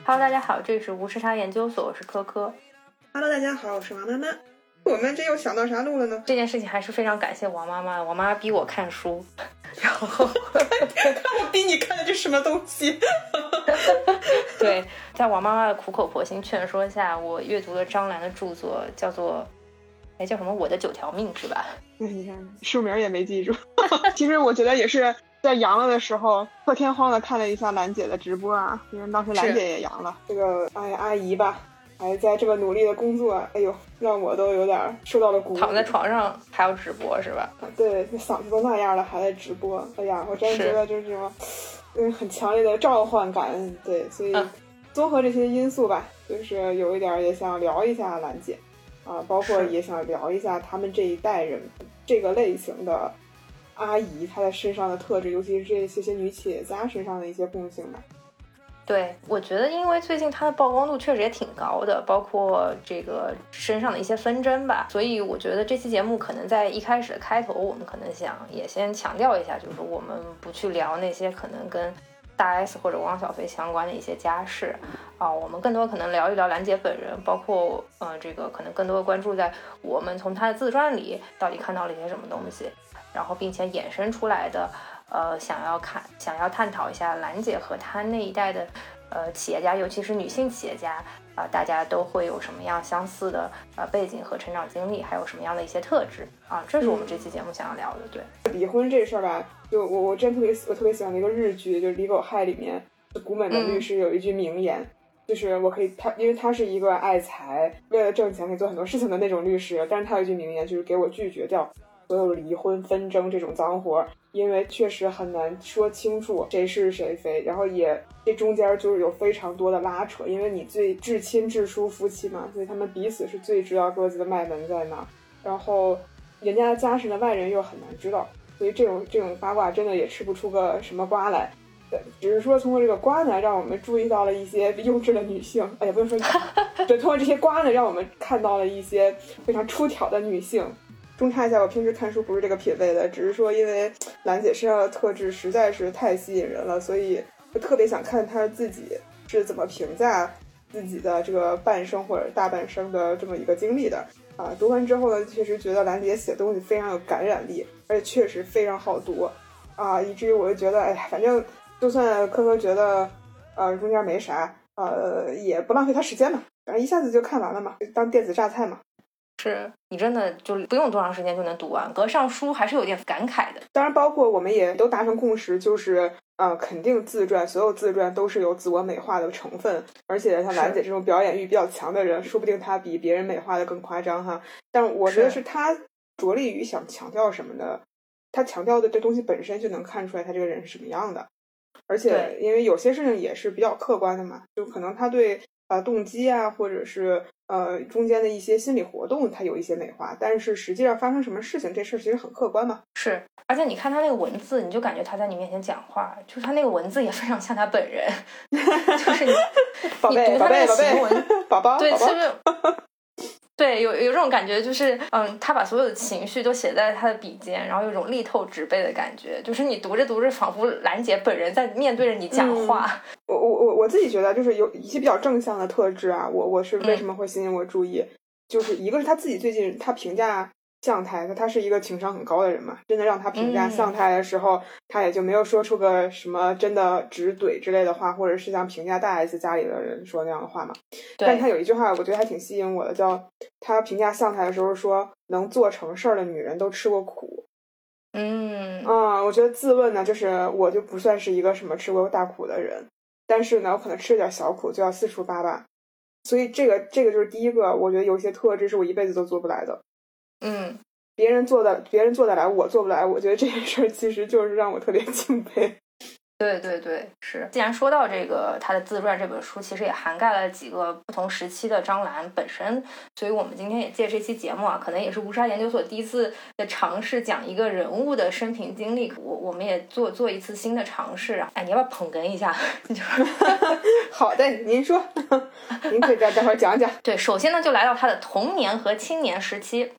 Hello， 大家好，这里是无时差研究所，我是科科。 Hello， 大家好，我是王妈妈。我们这又想到啥录了呢？ 这件事情还是非常感谢王妈妈，王妈妈逼我看书，然后看我逼你看的这什么东西？ 对，在王妈妈的苦口婆心劝说下，我阅读了张兰的著作，叫做叫什么？我的9条命是吧？ 你看书名也没记住。其实我觉得也是在阳了的时候，破天荒的看了一下兰姐的直播啊，因为当时兰姐也阳了。这个阿姨吧，还在这么努力的工作，哎呦，让我都有点受到了鼓舞。 躺在床上还要直播是吧？ 对，那嗓子都那样了还在直播，哎呀，我真的觉得就是这种很强烈的召唤感。对，所以综合这些因素吧，就是有一点也想聊一下兰姐啊，包括也想聊一下他们这一代人这个类型的阿姨她的身上的特质，尤其是这些女企业家身上的一些共性吧。 对，我觉得因为最近她的曝光度确实也挺高的，包括这个身上的一些纷争吧，所以我觉得这期节目可能在一开始的开头，我们可能想也先强调一下，就是我们不去聊那些可能跟大 S 或者汪小菲相关的一些家事啊，我们更多可能聊一聊兰姐本人，包括这个可能更多的关注在我们从她的自传里到底看到了一些什么东西，然后并且衍生出来的想要探讨一下兰姐和她那一代的企业家，尤其是女性企业家大家都会有什么样相似的背景和成长经历，还有什么样的一些特质啊，这是我们这期节目想要聊的。对， 离婚这事儿吧，就我真特别喜欢的一个日剧，就是《李狗害》里面古本的律师有一句名言，就是我可以因为他是一个爱财，为了挣钱可以做很多事情的那种律师，但是他有一句名言，就是给我拒绝掉所有离婚纷争这种脏活，因为确实很难说清楚谁是谁非，然后也这中间就是有非常多的拉扯，因为你最至亲至疏夫妻嘛，所以他们彼此是最知道各自的脉门在哪，然后人家的家事的外人又很难知道，所以这种八卦真的也吃不出个什么瓜来。对，只是说通过这个瓜呢，让我们注意到了一些优质的女性，也不是说就通过这些瓜呢，让我们看到了一些非常出挑的女性。中插一下，我平时看书不是这个品味的，只是说因为兰姐身上的特质实在是太吸引人了，所以我特别想看她自己是怎么评价自己的这个半生或者大半生的这么一个经历的啊。读完之后呢，确实觉得兰姐写的东西非常有感染力，而且确实非常好读啊，以至于我就觉得，哎呀，反正就算科科觉得中间没啥，也不浪费他时间嘛，反正一下子就看完了嘛，当电子榨菜嘛。 是你真的就不用多长时间就能读完，隔上书还是有点感慨的。 当然包括我们也都达成共识，就是肯定所有自传都是有自我美化的成分，而且像兰姐这种表演欲比较强的人，说不定她比别人美化的更夸张哈。但我觉得是她着力于想强调什么的，她强调的这东西本身就能看出来她这个人是什么样的，而且因为有些事情也是比较客观的嘛，就可能她对动机啊，或者是中间的一些心理活动它有一些美化，但是实际上发生什么事情这事其实很客观嘛。是， 而且你看他那个文字，你就感觉他在你面前讲话，就是他那个文字也非常像他本人就是你宝贝读他那个行文宝宝对，其实对，有这种感觉，就是他把所有的情绪都写在他的笔尖，然后有一种力透纸背的感觉，就是你读着读着，仿佛兰姐本人在面对着你讲话。 我自己觉得就是有一些比较正向的特质啊，我是为什么会吸引我注意，就是一个是他自己最近他评价向太，他是一个情商很高的人嘛，真的让他评价向太的时候，他也就没有说出个什么真的直怼之类的话，或者是像评价大 S 家里的人说那样的话嘛。但他有一句话我觉得还挺吸引我的，叫他评价向太的时候说，能做成事儿的女人都吃过苦。我觉得自问呢，就是我就不算是一个什么吃过大苦的人，但是呢我可能吃了点小苦就要四处八八，所以这个就是第一个，我觉得有些特质是我一辈子都做不来的。别人做得来我做不来，我觉得这件事其实就是让我特别敬佩。 对对对，是。既然说到这个他的自传这本书，其实也涵盖了几个不同时期的张兰本身，所以我们今天也借这期节目啊，可能也是无沙研究所第一次的尝试讲一个人物的生平经历，我们也做一次新的尝试啊。哎，你要不要捧哏一下？ 好的，您说，您可以待会儿讲讲。 对，首先呢，就来到他的童年和青年时期。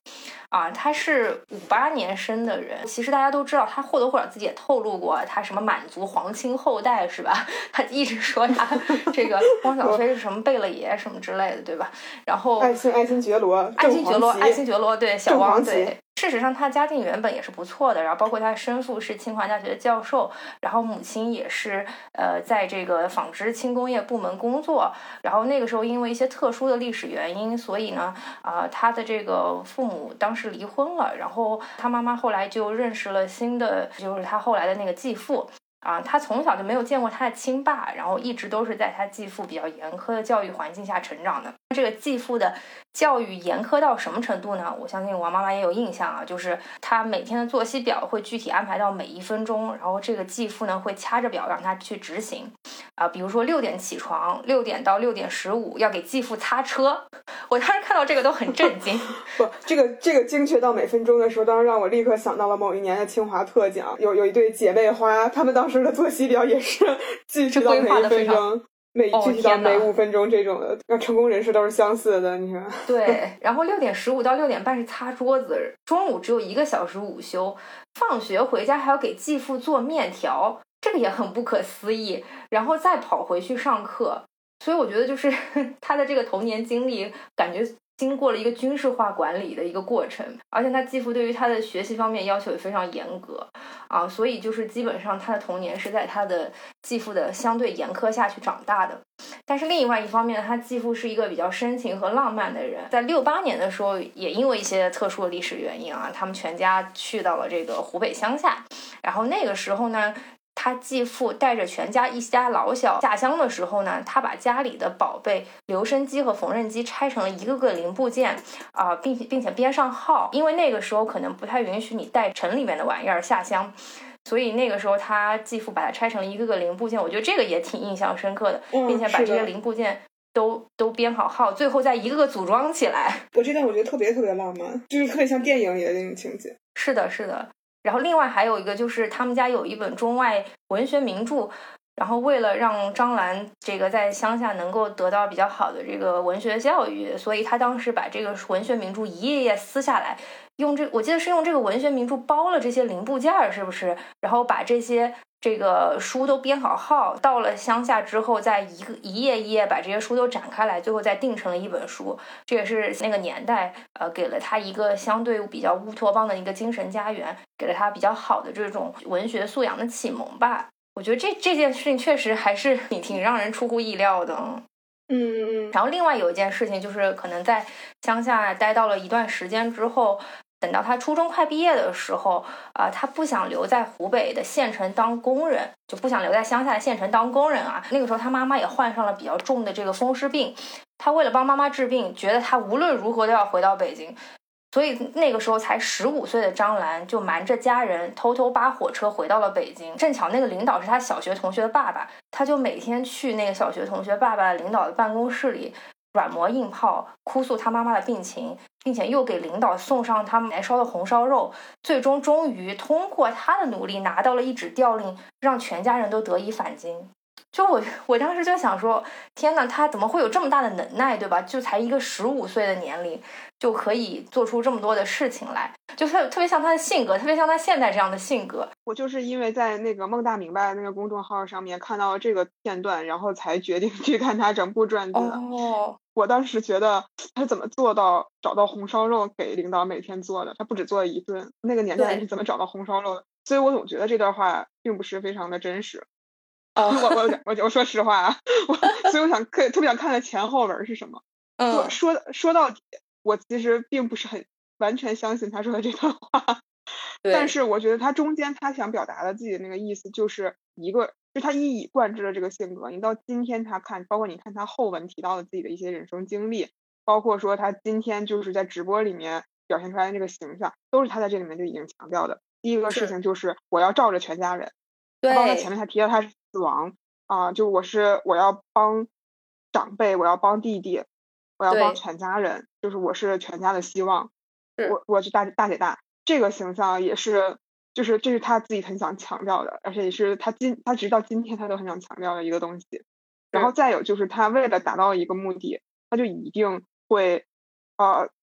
啊，他是58年生的人。其实大家都知道，他或多或少自己也透露过，他什么满族皇亲后代是吧？他一直说他这个汪小菲是什么贝勒爷什么之类的，对吧？然后爱新觉罗， 爱新觉罗，对，小汪，对。事实上，他家境原本也是不错的，然后包括他生父是清华大学的教授，然后母亲也是在这个纺织轻工业部门工作。然后那个时候因为一些特殊的历史原因，所以呢，他的这个父母当时离婚了，然后他妈妈后来就认识了新的，就是他后来的那个继父。他从小就没有见过他的亲爸，然后一直都是在他继父比较严苛的教育环境下成长的。这个继父的教育严苛到什么程度呢？我相信王妈妈也有印象啊，就是他每天的作息表会具体安排到每1分钟，然后这个继父呢会掐着表让他去执行。比如说6点起床，6点到6点15要给继父擦车。我当时看到这个都很震惊。 不，这个精确到每分钟的时候，当时让我立刻想到了某一年的清华特奖，有一对姐妹花，她们当时的作息表也是具体到每1分钟。具体到每5分钟这种的，让成功人士都是相似的，你说？ 对，然后6点15到6点半是擦桌子，中午只有1个小时午休，放学回家还要给继父做面条，这个也很不可思议，然后再跑回去上课。所以我觉得就是他的这个童年经历，感觉经过了一个军事化管理的一个过程，而且他继父对于他的学习方面要求也非常严格所以就是基本上他的童年是在他的继父的相对严苛下去长大的。但是另外一方面，他继父是一个比较深情和浪漫的人，在68年的时候，也因为一些特殊的历史原因他们全家去到了这个湖北乡下，然后那个时候呢，他继父带着全家一家老小下乡的时候呢，他把家里的宝贝留声机和缝纫机拆成了一个个零部件并且编上号，因为那个时候可能不太允许你带城里面的玩意儿下乡，所以那个时候他继父把它拆成了一个个零部件。我觉得这个也挺印象深刻的，并且把这些零部件都编好号，最后再一个个组装起来。 我这段我觉得特别特别浪漫，就是特别像电影里的那种情节。 是的，是的。然后另外还有一个就是他们家有一本中外文学名著，然后为了让张兰这个在乡下能够得到比较好的这个文学教育，所以他当时把这个文学名著一页页撕下来，我记得是用这个文学名著包了这些零部件，是不是？然后把这个书都编好号，到了乡下之后再一页一页把这些书都展开来，最后再订成了一本书。这也是那个年代给了他一个相对比较乌托邦的一个精神家园，给了他比较好的这种文学素养的启蒙吧。我觉得这件事情确实还是挺让人出乎意料的。然后另外有一件事情就是可能在乡下待到了一段时间之后，等到他初中快毕业的时候他不想留在湖北的县城当工人，就不想留在乡下的县城当工人那个时候他妈妈也患上了比较重的这个风湿病，他为了帮妈妈治病，觉得他无论如何都要回到北京，所以那个时候才15岁的张兰就瞒着家人偷偷扒火车回到了北京。正巧那个领导是他小学同学的爸爸，他就每天去那个小学同学爸爸领导的办公室里软磨硬泡，哭诉他妈妈的病情，并且又给领导送上他们来烧的红烧肉，最终于通过他的努力拿到了一纸调令，让全家人都得以返京。就我当时就想说，天哪，他怎么会有这么大的能耐，对吧？就才一个15岁的年龄，就可以做出这么多的事情来，就特别像他的性格，特别像他现在这样的性格。 我就是因为在那个孟大明白那个公众号上面看到了这个片段，然后才决定去看他整部传记的。我当时觉得他怎么做到找到红烧肉给领导每天做的？他不止做了1顿，那个年代是怎么找到红烧肉的？所以我总觉得这段话并不是非常的真实。我说实话所以我特别想看看前后文是什么。说到底，我其实并不是很完全相信他说的这段话，但是我觉得他中间他想表达的自己的那个意思就是就他一以贯之的这个性格，你到今天他看，包括你看他后文提到的自己的一些人生经历，包括说他今天就是在直播里面表现出来的这个形象，都是他在这里面就已经强调的。第一个事情就是我要罩着全家人，包括前面他提到他是死亡就我要帮长辈，我要帮弟弟，我要帮全家人，就是我是全家的希望，我是大姐大，这个形象也是，就是这是他自己很想强调的，而且也是他直到今天他都很想强调的一个东西。然后再有就是他为了达到一个目的，他就一定会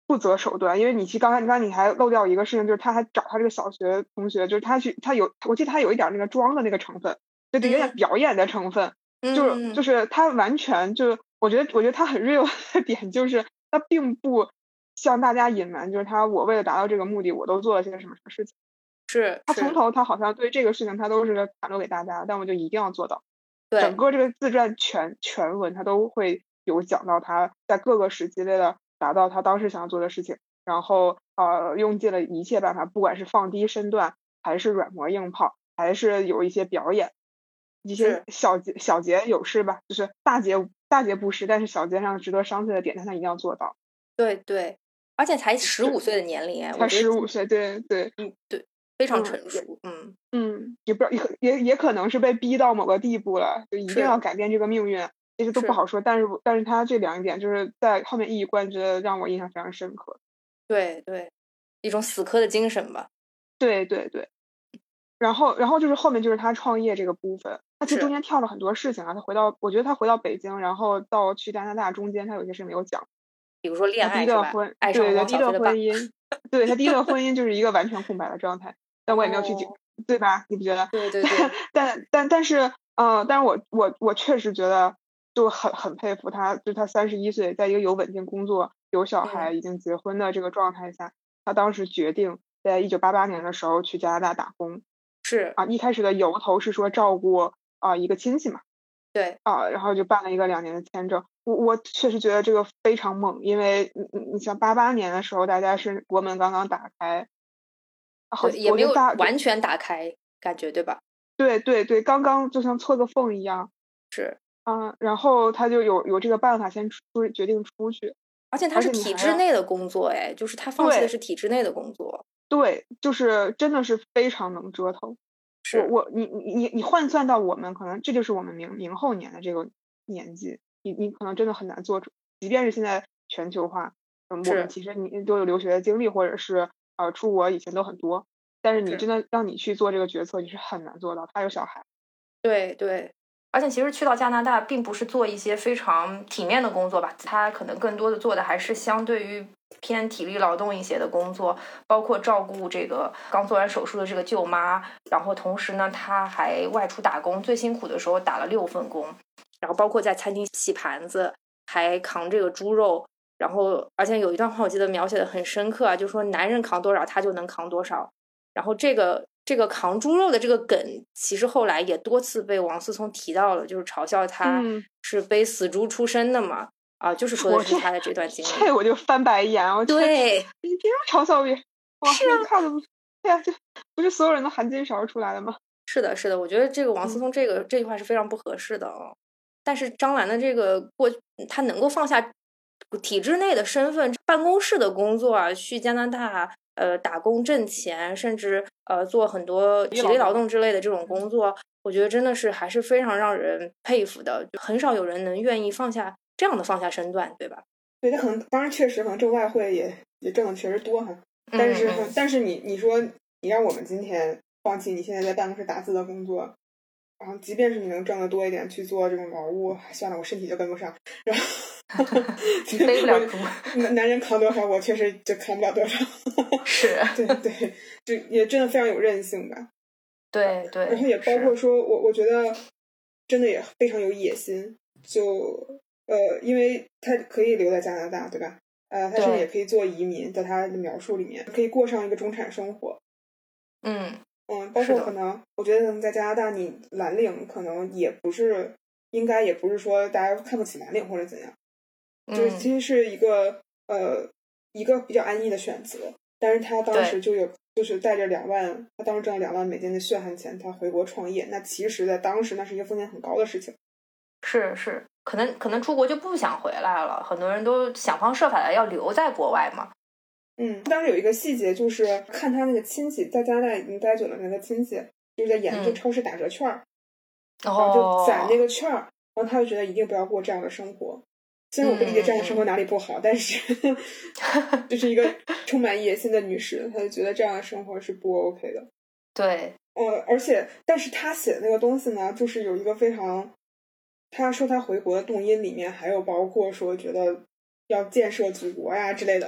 不择手段，因为刚才你还漏掉一个事情，就是他还找他这个小学同学，就是我记得他有一点那个装的那个成分，就有点表演的成分，就是他完全就我觉得他很 real 的点就是他并不向大家隐瞒，就是我为了达到这个目的，我都做了些什么事情。 是他从头他好像对这个事情他都是袒露给大家，但我就一定要做到。 对， 整个这个自传全文他都会有讲到他在各个时期为了达到他当时想要做的事情，然后用尽了一切办法，不管是放低身段，还是软磨硬泡，还是有一些表演，一些小节有失吧，就是大节不失，但是小节上值得商榷的点，但他一定要做到。 对对，而且才15岁的年龄， 才15岁，对对， 对，非常成熟， 也不知道也可能是被逼到某个地步了，就一定要改变这个命运，这些都不好说。但是他这2点就是在后面一以贯之的让我印象非常深刻。 对对，一种死磕的精神吧。 对对对，然后就是后面就是他创业这个部分，他其实中间跳了很多事情啊。我觉得他回到北京，然后到去加拿大中间，他有些事没有讲， 比如说恋爱是吧？爱上了王小飞的爸。 对，他第一段婚姻就是一个完全空白的状态，但我也没有去对吧？你不觉得？ 对对对。 但是我确实觉得就很佩服他，就他31岁，在一个有稳定工作、有小孩、已经结婚的这个状态下，他当时决定在1988年的时候去加拿大打工。 是啊，一开始的由头是说照顾一个亲戚嘛。 对然后就办了一个2年的签证。我确实觉得这个非常猛，因为你像88年的时候，大家是国门刚刚打开， 也没有完全打开感觉，对吧？ 对对对，刚刚就像错个缝一样。 是然后他就有这个办法先决定出去， 而且他是体制内的工作，就是他放弃的是体制内的工作。 对，就是真的是非常能折腾。你换算到我们，可能这就是我们明后年的这个年纪，你可能真的很难做出，即便是现在全球化，我们其实你都有留学的经历，或者是出国以前都很多，但是你真的让你去做这个决策，你是很难做到。他有小孩。 对对，而且其实去到加拿大并不是做一些非常体面的工作吧，他可能更多的做的还是相对于偏体力劳动一些的工作，包括照顾这个刚做完手术的这个舅妈，然后同时呢他还外出打工，最辛苦的时候打了6份工，然后包括在餐厅洗盘子，还扛这个猪肉，然后而且有一段话我记得描写的很深刻啊，就是说男人扛多少他就能扛多少，然后这个扛猪肉的这个梗，其实后来也多次被王思聪提到了，就是嘲笑他是背死猪出身的嘛，就是说的是他的这段经历。 这我就翻白眼， 对， 你凭什么嘲笑别人？哇， 是啊， 看的对呀，这不是所有人都含金勺出来的吗？ 是的，是的，我觉得这个王思聪这句话是非常不合适的但是张兰的这个他能够放下体制内的身份，办公室的工作啊，去加拿大打工挣钱，甚至做很多体力劳动之类的这种工作，我觉得真的是还是非常让人佩服的，就很少有人能愿意放下身段，对吧？ 对，他可能当然确实可能挣外汇也挣的确实多哈，但是你说你让我们今天放弃你现在在办公室打字的工作，然后即便是你能挣得多一点去做这种劳务，算了，我身体就跟不上，然后你背不了猪， 男人扛多少，我确实就扛不了多少。 是， 对对，就也真的非常有韧性吧。 对对， 然后也包括说，我觉得真的也非常有野心。就因为他可以留在加拿大，对吧？他甚至也可以做移民，在他的描述里面可以过上一个中产生活。包括可能我觉得在加拿大你蓝领可能应该也不是说大家看不起蓝领或者怎样，就是其实是一个比较安逸的选择。但是他当时就是带着他当时挣了2万美金的血汗钱，他回国创业，那其实在当时那是一个风险很高的事情。 是，可能出国就不想回来了，很多人都想方设法的要留在国外嘛。 当时有一个细节，就是看他那个亲戚在加拿大已经待久了，那个亲戚就是在研究超市打折券，然后就攒那个券，然后他就觉得一定不要过这样的生活。虽然我不理解这样的生活哪里不好，但是就是一个充满野心的女士，她就觉得这样的生活是不 OK 的。 对， 但是他写的那个东西呢，就是有一个非常，他说他回国的动因里面还有包括说觉得要建设祖国呀之类的。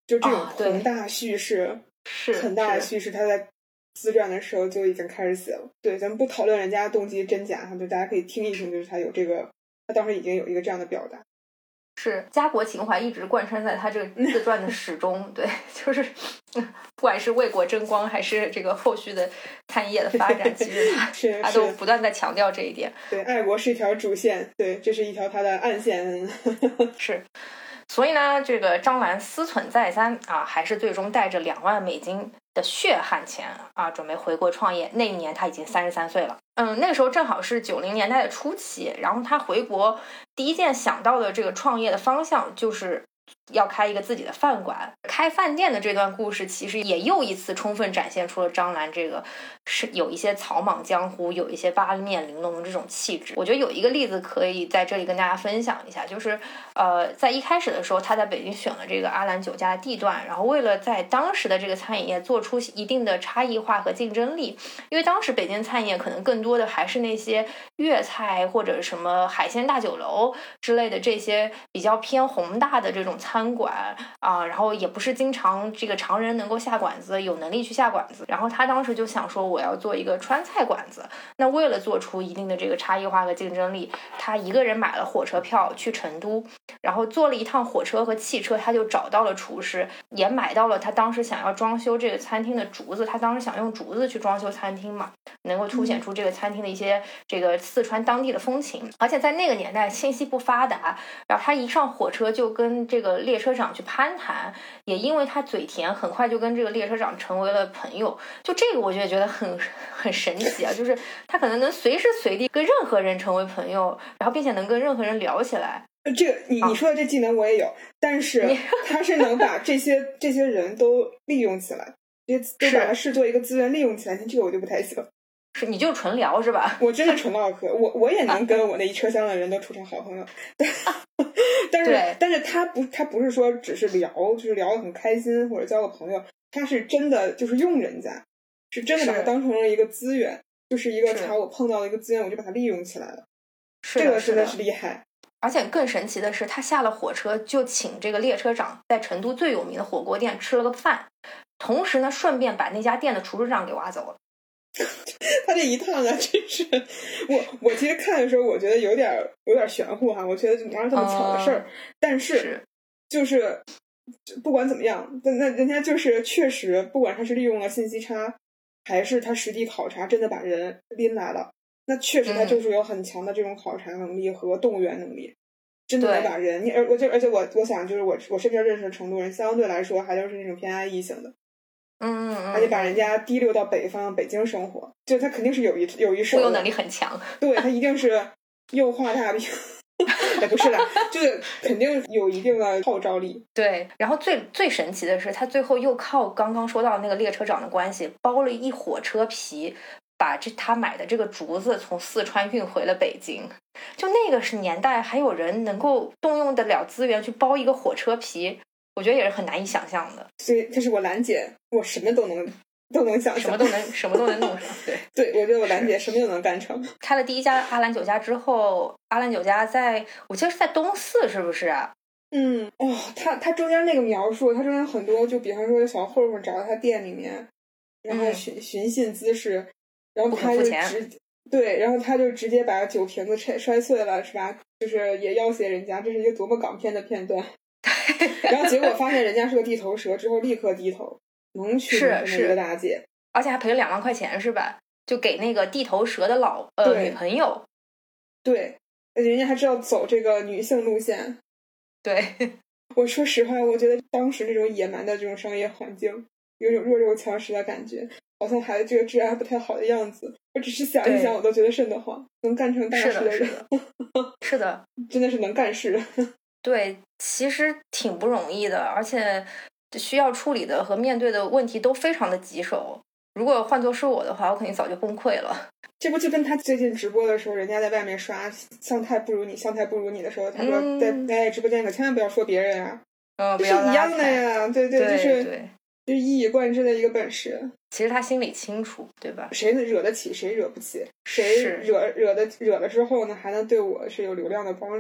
就这种宏大叙事， 是很大的叙事，他在自传的时候就已经开始写了。对，咱们不讨论人家动机真假，就大家可以听一听，就是他有这个，他当时已经有一个这样的表达。 是家国情怀一直贯穿在他这个自传的始终，对，就是不管是为国争光还是这个后续的探业的发展，其实他都不断在强调这一点。 对，爱国是一条主线，对，这是一条他的暗线。 是。所以呢，这个张兰思忖再三啊，还是最终带着2万美金的血汗钱啊，准备回国创业。那一年他已经33岁了，那个时候正好是90年代的初期。然后他回国第一件想到的这个创业的方向就是要开一个自己的饭馆。开饭店的这段故事其实也又一次充分展现出了张兰这个是有一些草莽江湖，有一些八面玲珑的这种气质。我觉得有一个例子可以在这里跟大家分享一下，就是在一开始的时候他在北京选了这个阿兰酒家的地段，然后为了在当时的这个餐饮业做出一定的差异化和竞争力，因为当时北京餐饮业可能更多的还是那些粤菜或者什么海鲜大酒楼之类的这些比较偏宏大的这种餐馆啊，然后也不是经常这个常人能够下馆子，有能力去下馆子。然后他当时就想说我要做一个川菜馆子，那为了做出一定的这个差异化和竞争力，他一个人买了火车票去成都，然后坐了一趟火车和汽车，他就找到了厨师，也买到了他当时想要装修这个餐厅的竹子。他当时想用竹子去装修餐厅嘛，能够凸显出这个餐厅的一些这个四川当地的风情。而且在那个年代信息不发达，然后他一上火车就跟这个列车长去攀谈，也因为他嘴甜，很快就跟这个列车长成为了朋友。就这个我觉得很神奇啊，就是他可能能随时随地跟任何人成为朋友，然后并且能跟任何人聊起来。 这个你说的这技能我也有，但是他是能把这些人都利用起来，都把它视作一个资源利用起来，这个我就不太行。 是你就纯聊是吧？ 我真的纯唠嗑，我也能跟我那一车厢的人都处成好朋友。但是他不是说只是聊，就是聊得很开心或者交个朋友，他是真的就是用人家，是真的把它当成了一个资源，就是一个我碰到了一个资源，我就把它利用起来了。这个真的是厉害。 而且更神奇的是，他下了火车就请这个列车长在成都最有名的火锅店吃了个饭，同时呢顺便把那家店的厨师长给挖走了。 他这一趟啊，真是我其实看的时候，我觉得有点玄乎哈，我觉得哪有这么巧的事儿，但是就是不管怎么样，那人家就是确实，不管他是利用了信息差，还是他实地考察，真的把人拎来了。那确实他就是有很强的这种考察能力和动员能力，真的能把人而且我想就是我身边认识的成都人相对来说还都是那种偏安逸型的，而且把人家提溜到北京生活，就他肯定是有一手， 忽悠能力很强， 对，他一定是又画大饼也不是的，就是肯定有一定的号召力。 对，然后最神奇的是他最后又靠刚刚说到那个列车长的关系包了一火车皮，把他买的这个竹子从四川运回了北京。就那个是年代还有人能够动用得了资源去包一个火车皮，我觉得也是很难以想象的。 所以这是我兰姐，我什么都能想象， 什么都能弄上。 对，我觉得我兰姐什么都能干成。 开了第一家阿兰酒家之后，阿兰酒家我记得是在东四，是不是啊？ 他中间那个描述，他中间很多，就比方说小混混找到他店里面，然后寻衅滋事，然后他就然后他就直接把酒瓶子摔碎了，是吧？就是也要挟人家，这是一个多么港片的片段。然后结果发现人家是个地头蛇之后，立刻低头，能娶这么一个大姐， 而且还赔了2万块钱，是吧？就给那个地头蛇的女朋友。 对，人家还知道走这个女性路线。 对， 我说实话，我觉得当时这种野蛮的这种商业环境，有种弱肉强食的感觉，好像还这个治安还不太好的样子。我只是想一想，我都觉得瘆得慌。能干成大事的人， 是的， 真的是能干事。 对，其实挺不容易的，而且需要处理的和面对的问题都非常的棘手。如果换作是我的话，我肯定早就崩溃了。 这不就跟他最近直播的时候，人家在外面刷相态不如你的时候，他说在直播间可千万不要说别人啊，这是一样的呀。对，就是一以贯之的一个本事。 其实他心里清楚，对吧？ 谁惹得起，谁惹不起，谁惹了之后呢，还能对我是有流量的帮助。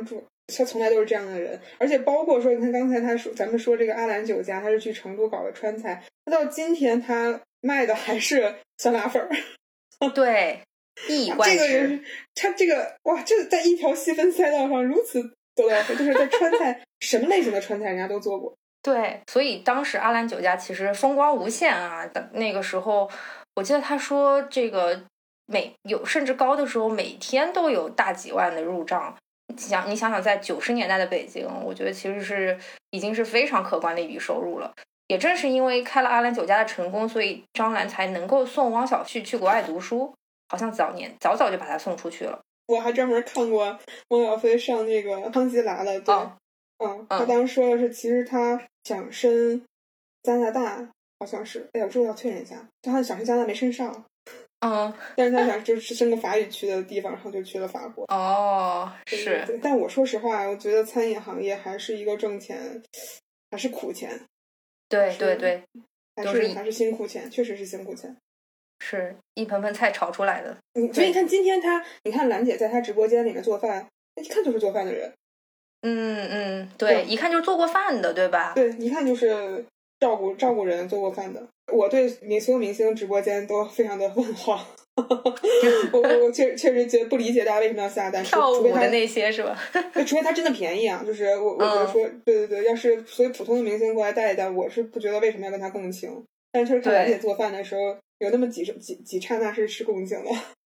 他从来都是这样的人。而且包括说你看刚才咱们说这个阿兰酒家，他是去成都搞的川菜，他到今天他卖的还是酸辣粉儿。 对，一以贯之。 这个人他这个哇，这在一条细分赛道上如此得到就是在川菜什么类型的川菜人家都做过。 对，所以当时阿兰酒家其实风光无限啊。那个时候我记得他说这个甚至高的时候每天都有大几万的入账。你想想在90年代的北京，我觉得其实已经是非常可观的一笔收入了。也正是因为开了阿兰酒家的成功，所以张兰才能够送汪小旭去国外读书，好像早早就把他送出去了。 我还专门看过汪小菲上那个康熙来了，对，他当时说的是其实他想申加拿大，好像是，哎呀，我这个要确认一下，他想申加拿大没申上，但是他想就是申个法语区的地方，然后就去了法国。 是。 对，但我说实话，我觉得餐饮行业还是一个挣钱，还是苦钱。 对对对， 还是辛苦钱，确实是辛苦钱， 是一盆盆菜炒出来的。 所以你看今天你看兰姐在她直播间里面做饭，一看就是做饭的人。 对，一看就是做过饭的，对吧？ 对，一看就是照顾人做过饭的。我对所有明星直播间都非常的问号。我确实觉得不理解大家为什么要下单， 跳舞的那些是吧？ 除非他真的便宜啊，就是我觉得说，对，要是所以普通的明星过来带一带，我是不觉得为什么要跟他共情。但是确实看兰姐做饭的时候，有那么几刹那是共情的。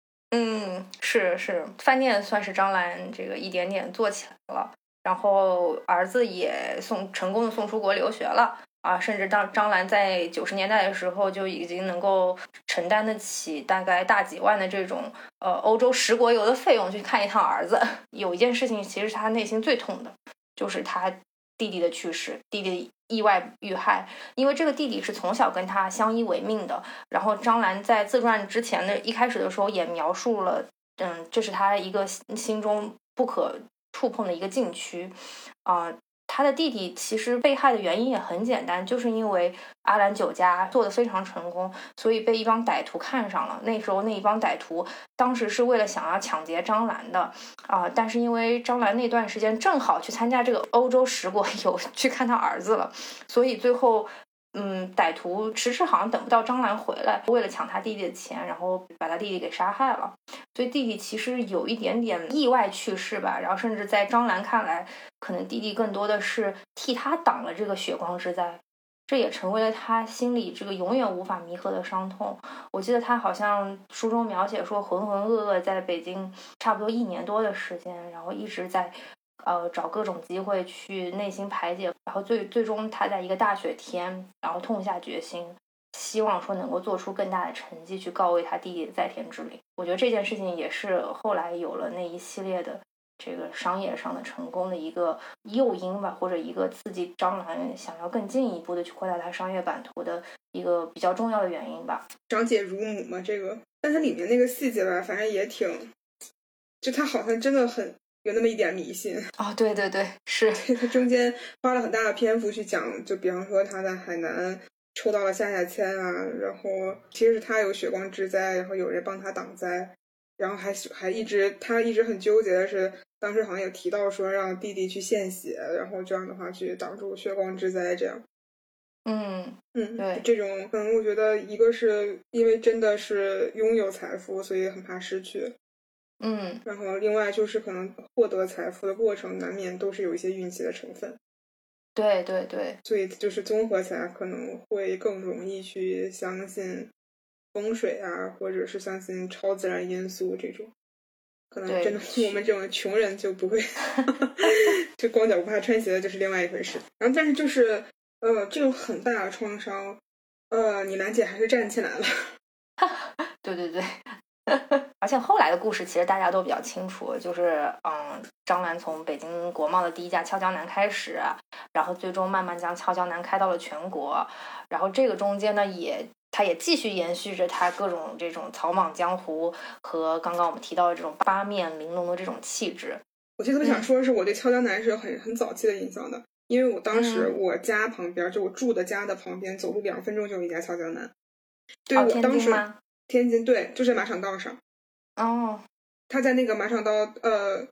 是，饭店算是张兰这个一点点做起来了，然后儿子也成功的送出国留学了啊，甚至张兰在90年代的时候就已经能够承担得起大概大几万的这种欧洲10国游的费用去看一趟儿子。有一件事情其实是他内心最痛的，就是他弟弟的去世，弟弟意外遇害。因为这个弟弟是从小跟他相依为命的，然后张兰在自传之前的一开始的时候也描述了这是他一个心中不可触碰的一个禁区他的弟弟其实被害的原因也很简单，就是因为阿兰酒家做得非常成功，所以被一帮歹徒看上了。那时候那一帮歹徒当时是为了想要抢劫张兰的但是因为张兰那段时间正好去参加这个欧洲10国游去看他儿子了，所以最后歹徒迟迟好像等不到张兰回来，为了抢他弟弟的钱，然后把他弟弟给杀害了。所以弟弟其实有一点点意外去世吧，然后甚至在张兰看来，可能弟弟更多的是替他挡了这个血光之灾，这也成为了他心里这个永远无法弥合的伤痛。我记得他好像书中描写说，浑浑噩噩在北京差不多1年多的时间，然后一直在找各种机会去内心排解，然后最终他在一个大雪天，然后痛下决心，希望说能够做出更大的成绩去告慰他弟弟的在天之灵。我觉得这件事情也是后来有了那一系列的这个商业上的成功的一个诱因吧，或者一个刺激张兰想要更进一步的去扩大他商业版图的一个比较重要的原因吧。 长姐如母嘛，这个，但它里面那个细节吧，反正也挺，就他好像真的很有那么一点迷信对，是他中间花了很大的篇幅去讲，就比方说他在海南抽到了下签然后其实是他有血光之灾，然后有人帮他挡灾，然后他一直很纠结的是，当时好像有提到说让弟弟去献血，然后这样的话去挡住血光之灾这样。 对， 这种可能我觉得一个是因为真的是拥有财富，所以很怕失去。然后另外就是可能获得财富的过程难免都是有一些运气的成分。 对， 所以就是综合起来可能会更容易去相信风水或者是相信超自然因素这种。可能真的我们这种穷人就不会就光脚不怕穿鞋的就是另外一回事。然后但是就是这种很大的创伤你兰姐还是站起来了。 对而且后来的故事其实大家都比较清楚，就是张兰从北京国贸的第一家俏江南开始，然后最终慢慢将俏江南开到了全国，然后这个中间呢他也继续延续着他各种这种草莽江湖和刚刚我们提到的这种八面玲珑的这种气质。 我就特别想说的是，我对俏江南是有很早期的印象的，因为我当时我家旁边就我住的家的旁边走路2分钟就有一家俏江南。对，我当时天津对，就是马场道上。 他在那个马场道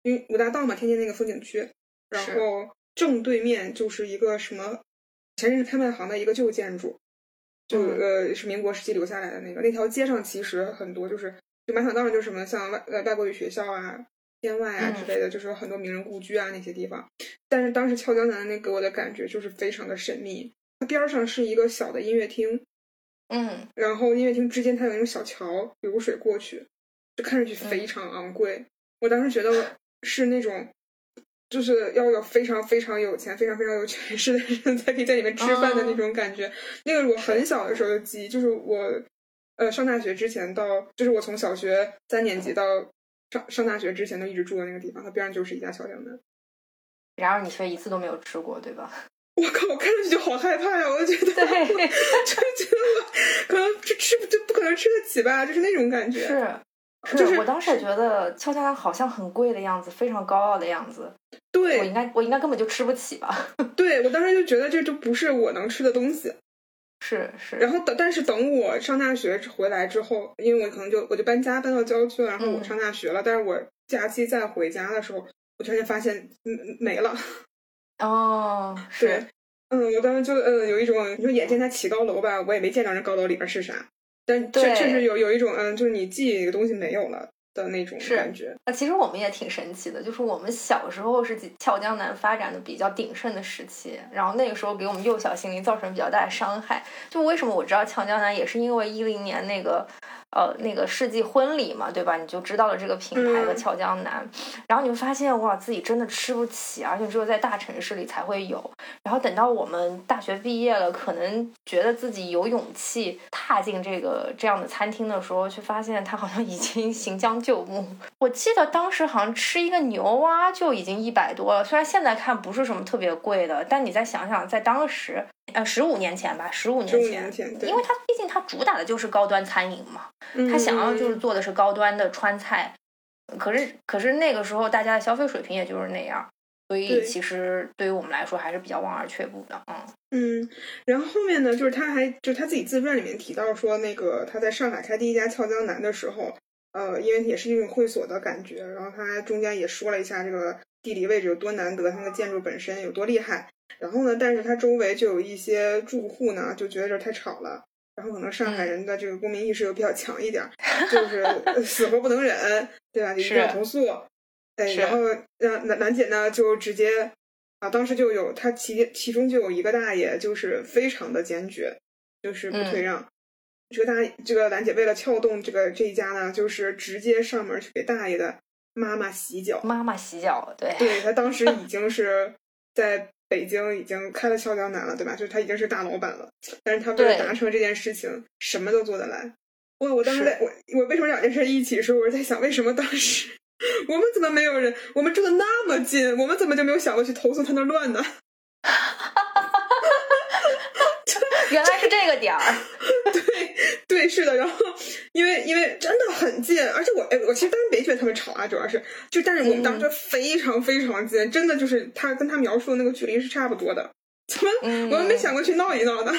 因为五大道嘛，天津那个风景区，然后正对面就是一个什么前任是拍卖行的一个旧建筑，是民国时期留下来的那条街上其实很多就满想当然就是什么像外国语学校啊、天外啊之类的，就是有很多名人故居啊那些地方。但是当时俏江南那给我的感觉就是非常的神秘，它边上是一个小的音乐厅，然后音乐厅之间它有那种小桥流水过去，就看上去非常昂贵。我当时觉得是那种就是要有非常非常有钱、非常非常有权势的人才可以在里面吃饭的那种感觉。那个我很小的时候就记忆，就是我上大学之前就是我从小学3年级到上大学之前都一直住的那个地方，它边上就是一家俏江南。 然而你却一次都没有吃过，对吧？ 我靠，我看上去就好害怕呀！我就觉得， 对， 就觉得我可能就不可能吃得起吧，就是那种感觉。 是，我当时也觉得俏江南好像很贵的样子，非常高傲的样子。 对， 我应该根本就吃不起吧。 对，我当时就觉得这就不是我能吃的东西。 是。 然后但是等我上大学回来之后，因为我可能我就搬到郊区了，然后我上大学了，但是我假期再回家的时候，我突然发现没了。 是。 我当时就有一种，你说眼见他起高楼吧，我也没见着人高楼里边是啥，但确实有一种就是你记忆一个东西没有了的那种感觉。 其实我们也挺神奇的，就是我们小时候是俏江南发展的比较鼎盛的时期，然后那个时候给我们幼小心灵造成比较大的伤害。就为什么我知道俏江南，也是因为10年那个世纪婚礼嘛，对吧？你就知道了这个品牌和俏江南，然后你会发现哇，自己真的吃不起，而且只有在大城市里才会有。然后等到我们大学毕业了，可能觉得自己有勇气踏进这样的餐厅的时候，却发现它好像已经行将就木。我记得当时好像吃一个牛蛙就已经100多了，虽然现在看不是什么特别贵的，但你再想想，在当时15年前吧，15年前，因为它毕竟它主打的就是高端餐饮嘛，他想要就是做的是高端的川菜，可是那个时候大家的消费水平也就是那样，所以其实对于我们来说还是比较望而却步的。 然后后面呢，就是他自己自传里面提到说，那个他在上海开第一家俏江南的时候，因为也是一种会所的感觉，然后他中间也说了一下这个地理位置有多难得，它那个建筑本身有多厉害。然后呢，但是他周围就有一些住户呢，就觉得这太吵了。然后可能上海人的这个公民意识又比较强一点，就是死活不能忍，对吧？一定要投诉。然后兰姐呢就直接当时就有他其中就有一个大爷就是非常的坚决，就是不退让。这个兰姐为了撬动这一家呢，就是直接上门去给大爷的妈妈洗脚。对，他当时已经是在北京已经开了俏江南了，对吧？就是他已经是大老板了，但是他为了达成这件事情，什么都做得来。我当时我为什么2件事一起说？我是在想，为什么当时我们怎么没有人？我们住的那么近，我们怎么就没有想过去投诉他那乱呢？ 原来是这个点儿。 对，是的。然后因为真的很近，而且我其实当时没觉得他们吵啊，主要是但是我们当时非常非常近，真的就是他跟他描述的那个距离是差不多的，怎么我们没想过去闹一闹呢？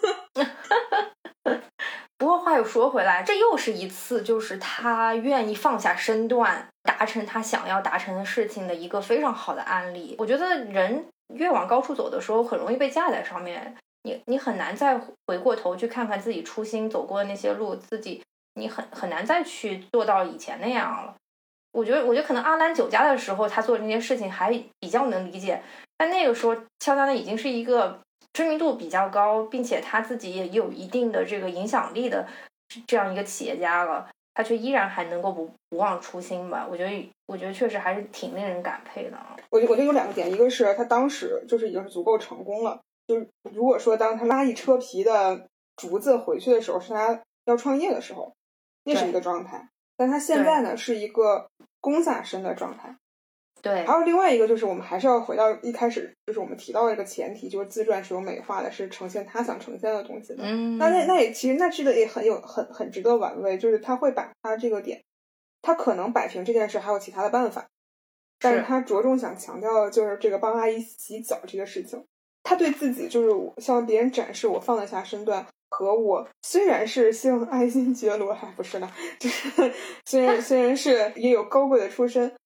不过话又说回来，这又是一次就是他愿意放下身段达成他想要达成的事情的一个非常好的案例。我觉得人越往高处走的时候，很容易被架在上面，你很难再回过头去看看自己初心走过的那些路，你很难再去做到以前那样了。我觉得可能阿兰酒家的时候他做这些事情还比较能理解，但那个时候俏江南已经是一个知名度比较高，并且他自己也有一定的这个影响力的这样一个企业家了，他却依然还能够不忘初心吧。我觉得确实还是挺令人感佩的。 我觉得有2个点，一个是他当时就是已经是足够成功了，就是如果说当他拉一车皮的竹子回去的时候是他要创业的时候，那是一个状态，但他现在呢是一个攻下身的状态。 对， 还有另外一个就是我们还是要回到一开始，就是我们提到的一个前提，就是自传是有美化的，是呈现他想呈现的东西的。那也其实那这个也很值得玩味，就是他会把他这个点，他可能摆平这件事还有其他的办法，但是他着重想强调的就是这个帮阿姨洗脚这个事情。他对自己就是向别人展示我放得下身段，和我虽然是姓爱新觉罗，还不是呢，就是虽然是也有高贵的出身，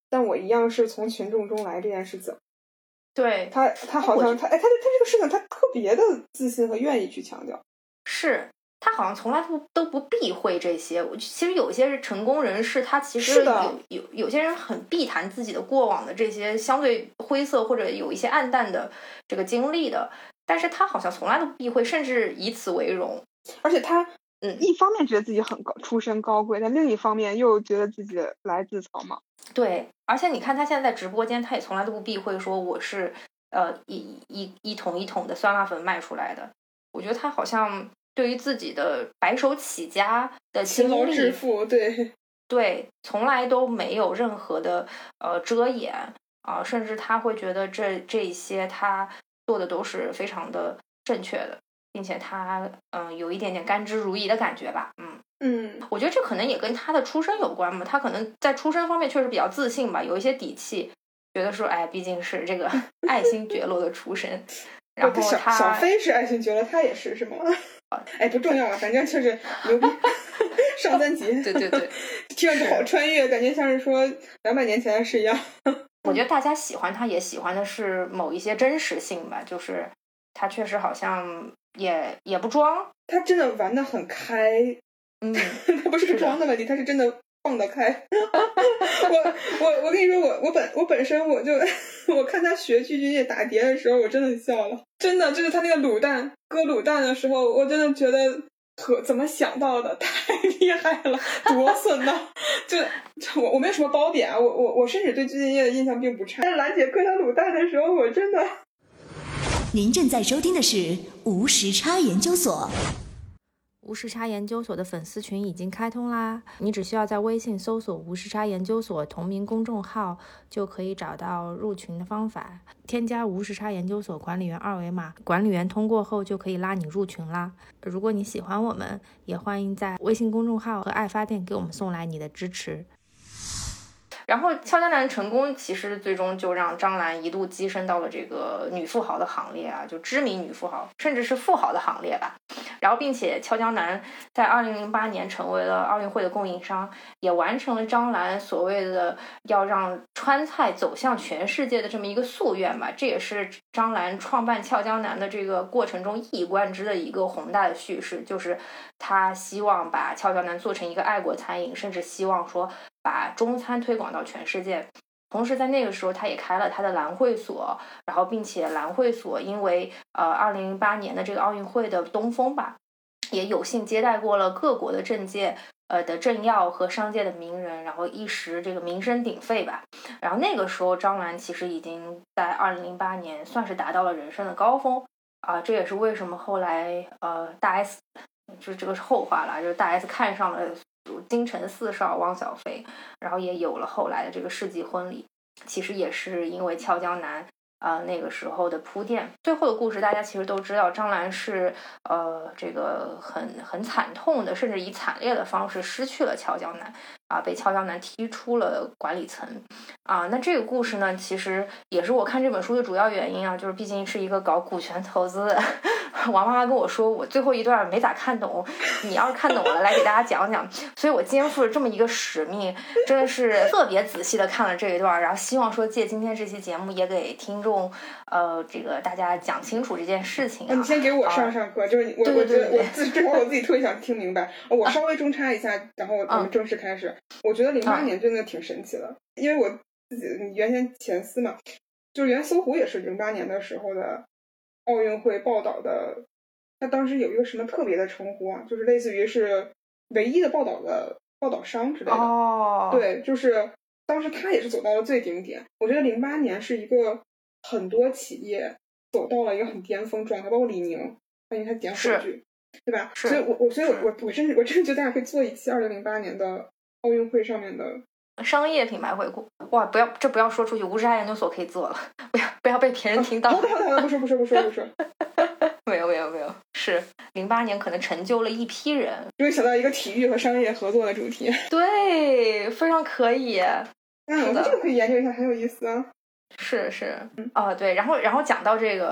但我一样是从群众中来这件事情。 对， 他好像他这个事情他特别的自信和愿意去强调。 是他好像从来都不避讳这些。其实有些是成功人士，他其实有些人很避谈自己的过往的这些相对灰色或者有一些暗淡的这个经历的，但是他好像从来都不避讳，甚至以此为荣。 而且他一方面觉得自己很出身高贵，但另一方面又觉得自己来自草莽。 对，而且你看他现在在直播间，他也从来都不避讳说我是一桶一桶的酸辣粉卖出来的。我觉得他好像对于自己的白手起家的经历， 勤劳致富， 对，从来都没有任何的遮掩啊，甚至他会觉得这一些他做的都是非常的正确的，并且他有一点点甘之如饴的感觉吧。我觉得这可能也跟他的出身有关嘛，他可能在出身方面确实比较自信吧，有一些底气，觉得说哎，毕竟是这个爱新觉罗的出身。然后小飞是爱新觉罗，他也是吗？哎，不重要了，反正就是牛逼。上3集， 对， 听着好穿越，感觉像是说200年前的事一样。 我觉得大家喜欢他，也喜欢的是某一些真实性吧，就是他确实好像也不装， 他真的玩得很开。他不是装的问题，他是真的放得开。我跟你说，我本身我看他学具俊晔打碟的时候，我真的笑了，真的就是他那个割卤蛋的时候，我真的觉得怎么想到的，太厉害了，多损呐！就我没有什么褒贬啊，我甚至对具俊晔的印象并不差，但是兰姐割他卤蛋的时候，我真的。 您正在收听的是无时差研究所。 无时差研究所的粉丝群已经开通啦，你只需要在微信搜索无时差研究所同名公众号，就可以找到入群的方法，添加无时差研究所管理员2维码，管理员通过后就可以拉你入群啦。如果你喜欢我们，也欢迎在微信公众号和爱发电给我们送来你的支持。然后俏江南成功，其实最终就让张兰一度跻身到了这个女富豪的行列啊，就知名女富豪，甚至是富豪的行列吧。然后并且俏江南在2008年成为了奥运会的供应商，也完成了张兰所谓的要让川菜走向全世界的这么一个夙愿吧。这也是张兰创办俏江南的这个过程中一以贯之的一个宏大的叙事，就是他希望把俏江南做成一个爱国餐饮，甚至希望说把中餐推广到全世界。同时在那个时候他也开了他的兰会所，然后并且兰会所因为2008年的这个奥运会的东风吧，也有幸接待过了各国的政界的政要和商界的名人，然后一时这个名声鼎沸吧。然后那个时候张兰其实已经在2008年算是达到了人生的高峰啊，这也是为什么后来大 S 就是这个是后话了，就是大 S 看上了京城四少汪小菲，然后也有了后来的这个世纪婚礼，其实也是因为俏江南那个时候的铺垫。最后的故事大家其实都知道，张兰是这个很惨痛的，甚至以惨烈的方式失去了俏江南啊，被俏江南踢出了管理层啊。那这个故事呢，其实也是我看这本书的主要原因啊，就是毕竟是一个搞股权投资的王妈妈跟我说，我最后一段没咋看懂，你要是看懂了来给大家讲讲。所以我肩负了这么一个使命，真的是特别仔细的看了这一段，然后希望说借今天这期节目也给听众这个大家讲清楚这件事情啊。 你先给我上课，就是我觉得正好我自己特别想听明白。我稍微中插一下，然后咱们正式开始。我觉得08年真的挺神奇的，因为我自己原先前司嘛，就是原搜狐也是08年的时候的奥运会报道的，他当时有一个什么特别的称呼啊，就是类似于是唯一的报道商之类的。对，就是当时他也是走到了最顶点。我觉得08年是一个很多企业走到了一个很巅峰状态，包括李宁，因为他点火炬，对吧？所以我真的觉得大家可以做一期2008年的奥运会上面的商业品牌回顾。哇，不要说出去，无时差研究所可以做了，不要被别人听到。 好的，不说。 没有，是08年可能成就了一批人。 终于想到一个体育和商业合作的主题， 对，非常可以。 我觉得这个可以研究一下，很有意思啊。 是对，然后讲到这个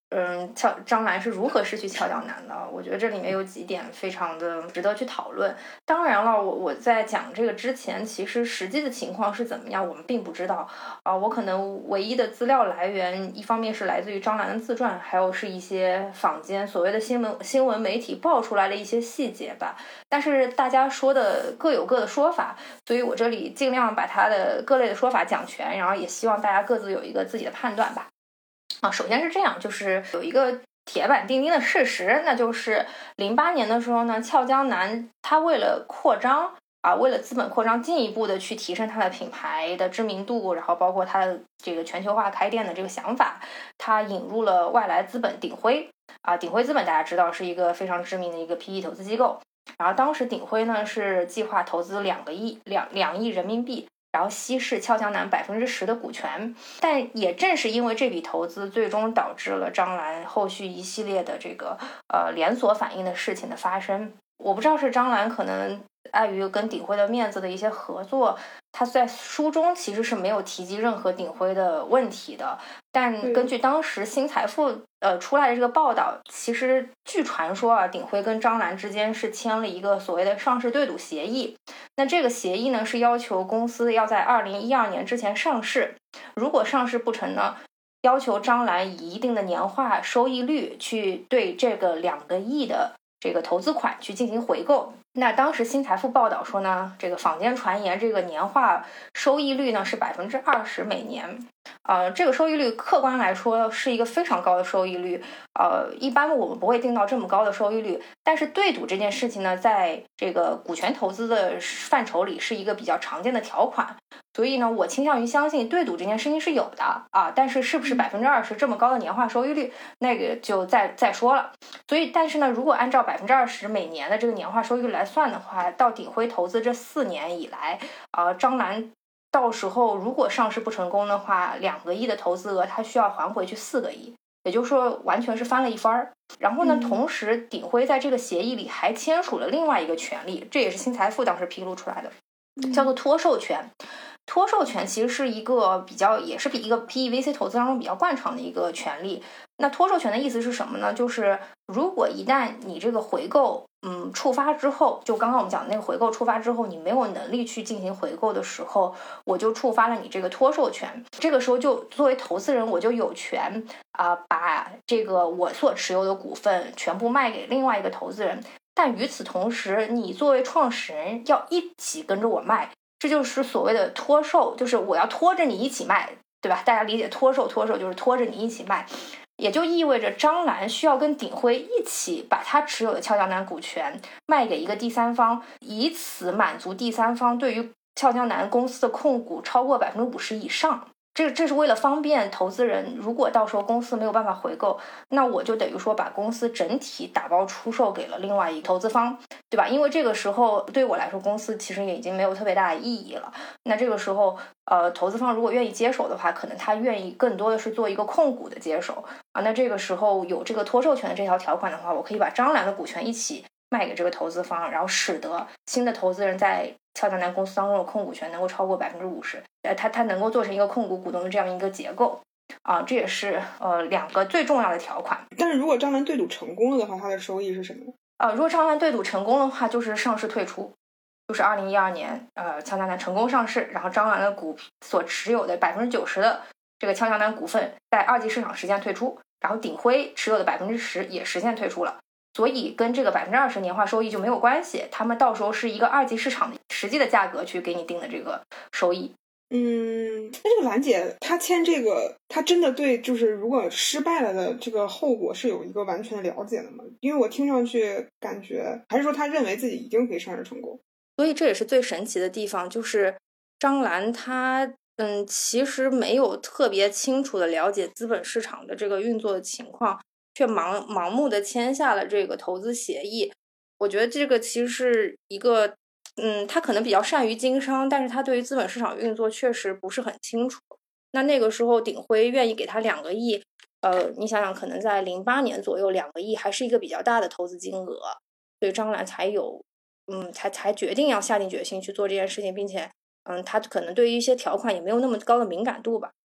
张兰是如何失去俏江南的？我觉得这里面有几点非常的值得去讨论。当然了，我在讲这个之前，其实实际的情况是怎么样，我们并不知道我可能唯一的资料来源，一方面是来自于张兰的自传，还有是一些坊间所谓的新闻媒体爆出来的一些细节吧。但是大家说的各有各的说法，所以我这里尽量把它的各类的说法讲全，然后也希望大家各自有一个自己的判断吧。首先是这样，就是有一个铁板钉钉的事实，那就是08年的时候呢，俏江南它为了扩张为了资本扩张，进一步的去提升它的品牌的知名度，然后包括它的这个全球化开店的这个想法，它引入了外来资本鼎晖鼎晖资本大家知道是一个非常知名的一个 PE 投资机构，然后当时鼎晖呢是计划投资2亿人民币。然后稀释俏江南10%的股权，但也正是因为这笔投资，最终导致了张兰后续一系列的这个连锁反应的事情的发生。我不知道是张兰可能碍于跟鼎晖的面子的一些合作，他在书中其实是没有提及任何鼎晖的问题的。但根据当时新财富出来的这个报道，其实据传说鼎晖跟张兰之间是签了一个所谓的上市对赌协议。那这个协议呢是要求公司要在2012年之前上市，如果上市不成呢，要求张兰以一定的年化收益率去对这个2个亿的这个投资款去进行回购。那当时新财富报道说呢，这个坊间传言这个年化收益率呢是20%每年，这个收益率客观来说是一个非常高的收益率，一般我们不会定到这么高的收益率，但是对赌这件事情呢，在这个股权投资的范畴里是一个比较常见的条款，所以呢，我倾向于相信对赌这件事情是有的但是是不是20%这么高的年化收益率，那个就再说了。所以，但是呢，如果按照20%每年的这个年化收益率来算的话，到鼎晖投资这4年以来，张兰到时候如果上市不成功的话，2个亿的投资额，它需要还回去4个亿，也就是说完全是翻了一番。然后呢，同时鼎晖在这个协议里还签署了另外一个权利，这也是新财富当时披露出来的，叫做脱授权。脱授权其实是一个也是一个 PEVC 投资当中比较惯常的一个权利。那脱授权的意思是什么呢？就是如果一旦你这个回购触发之后，就刚刚我们讲的那个回购触发之后，你没有能力去进行回购的时候，我就触发了你这个脱授权。这个时候就作为投资人，我就有权把这个我所持有的股份全部卖给另外一个投资人，但与此同时，你作为创始人要一起跟着我卖。这就是所谓的脱售，就是我要拖着你一起卖，对吧？大家理解脱售就是拖着你一起卖，也就意味着张兰需要跟鼎晖一起把他持有的俏江南股权卖给一个第三方，以此满足第三方对于俏江南公司的控股超过50%以上。这是为了方便投资人，如果到时候公司没有办法回购，那我就等于说把公司整体打包出售给了另外一个投资方，对吧？因为这个时候对我来说，公司其实也已经没有特别大的意义了。那这个时候，投资方如果愿意接手的话，可能他愿意更多的是做一个控股的接手那这个时候有这个脱授权的这条条款的话，我可以把张兰的股权一起卖给这个投资方，然后使得新的投资人在俏江南公司当中的控股权能够超过50%，他能够做成一个控股股东的这样一个结构这也是2个最重要的条款。 但是如果张兰对赌成功了的话，它的收益是什么？ 如果张兰对赌成功的话，就是上市退出，就是2012年俏江南成功上市，然后张兰的所持有的90%的这个俏江南股份在二级市场实现退出，然后鼎晖持有的10%也实现退出了。所以跟这个20%年化收益就没有关系，他们到时候是一个二级市场的实际的价格去给你定的这个收益。 那这个兰姐她签这个，她真的对就是如果失败了的这个后果是有一个完全的了解的吗？因为我听上去感觉还是说她认为自己一定可以上市成功。 所以这也是最神奇的地方，就是张兰她其实没有特别清楚的了解资本市场的这个运作的情况，却盲目的签下了这个投资协议。我觉得这个其实是一个他可能比较善于经商，但是他对于资本市场运作确实不是很清楚。那个时候鼎晖愿意给他2个亿，你想想可能在08年左右2个亿还是一个比较大的投资金额，所以张兰才有才决定要下定决心去做这件事情，并且他可能对于一些条款也没有那么高的敏感度吧。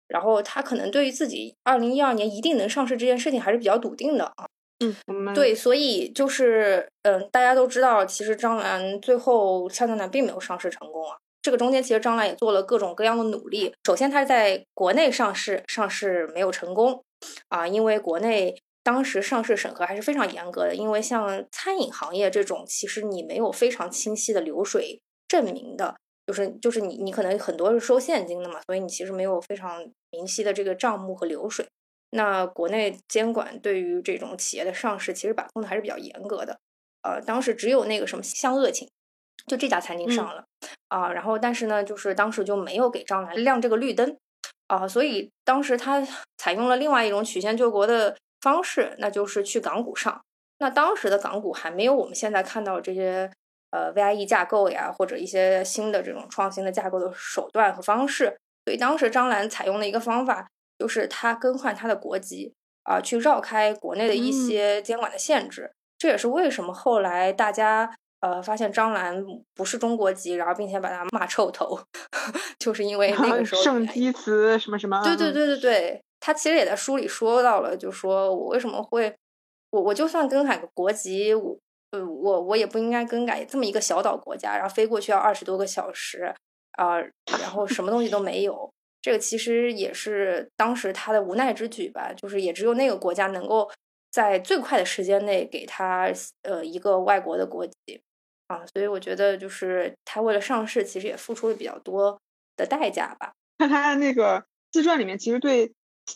然后他可能对于自己2012年一定能上市这件事情还是比较笃定的啊。对，所以就是大家都知道，其实张兰最后俏江南并没有上市成功啊。这个中间其实张兰也做了各种各样的努力。首先，他在国内上市没有成功啊，因为国内当时上市审核还是非常严格的，因为像餐饮行业这种，其实你没有非常清晰的流水证明的，就是你可能很多是收现金的嘛，所以你其实没有非常明晰的这个账目和流水。那国内监管对于这种企业的上市其实把控的还是比较严格的。当时只有那个什么香乐请，就这家餐厅上了然后但是呢，就是当时就没有给张兰亮这个绿灯所以当时他采用了另外一种曲线救国的方式，那就是去港股上。那当时的港股还没有我们现在看到这些VIE 架构呀，或者一些新的这种创新的架构的手段和方式。所以当时张兰采用的一个方法就是他更换他的国籍去绕开国内的一些监管的限制。这也是为什么后来大家发现张兰不是中国籍，然后并且把他骂臭头就是因为那个时候圣基词什么什么。 对，他其实也在书里说到了，就说我为什么会我就算更改个国籍，我也不应该更改这么一个小岛国家，然后飞过去要20多个小时然后什么东西都没有。这个其实也是当时他的无奈之举吧，就是也只有那个国家能够在最快的时间内给他一个外国的国籍所以我觉得就是他为了上市其实也付出了比较多的代价吧。 看他那个自传里面其实对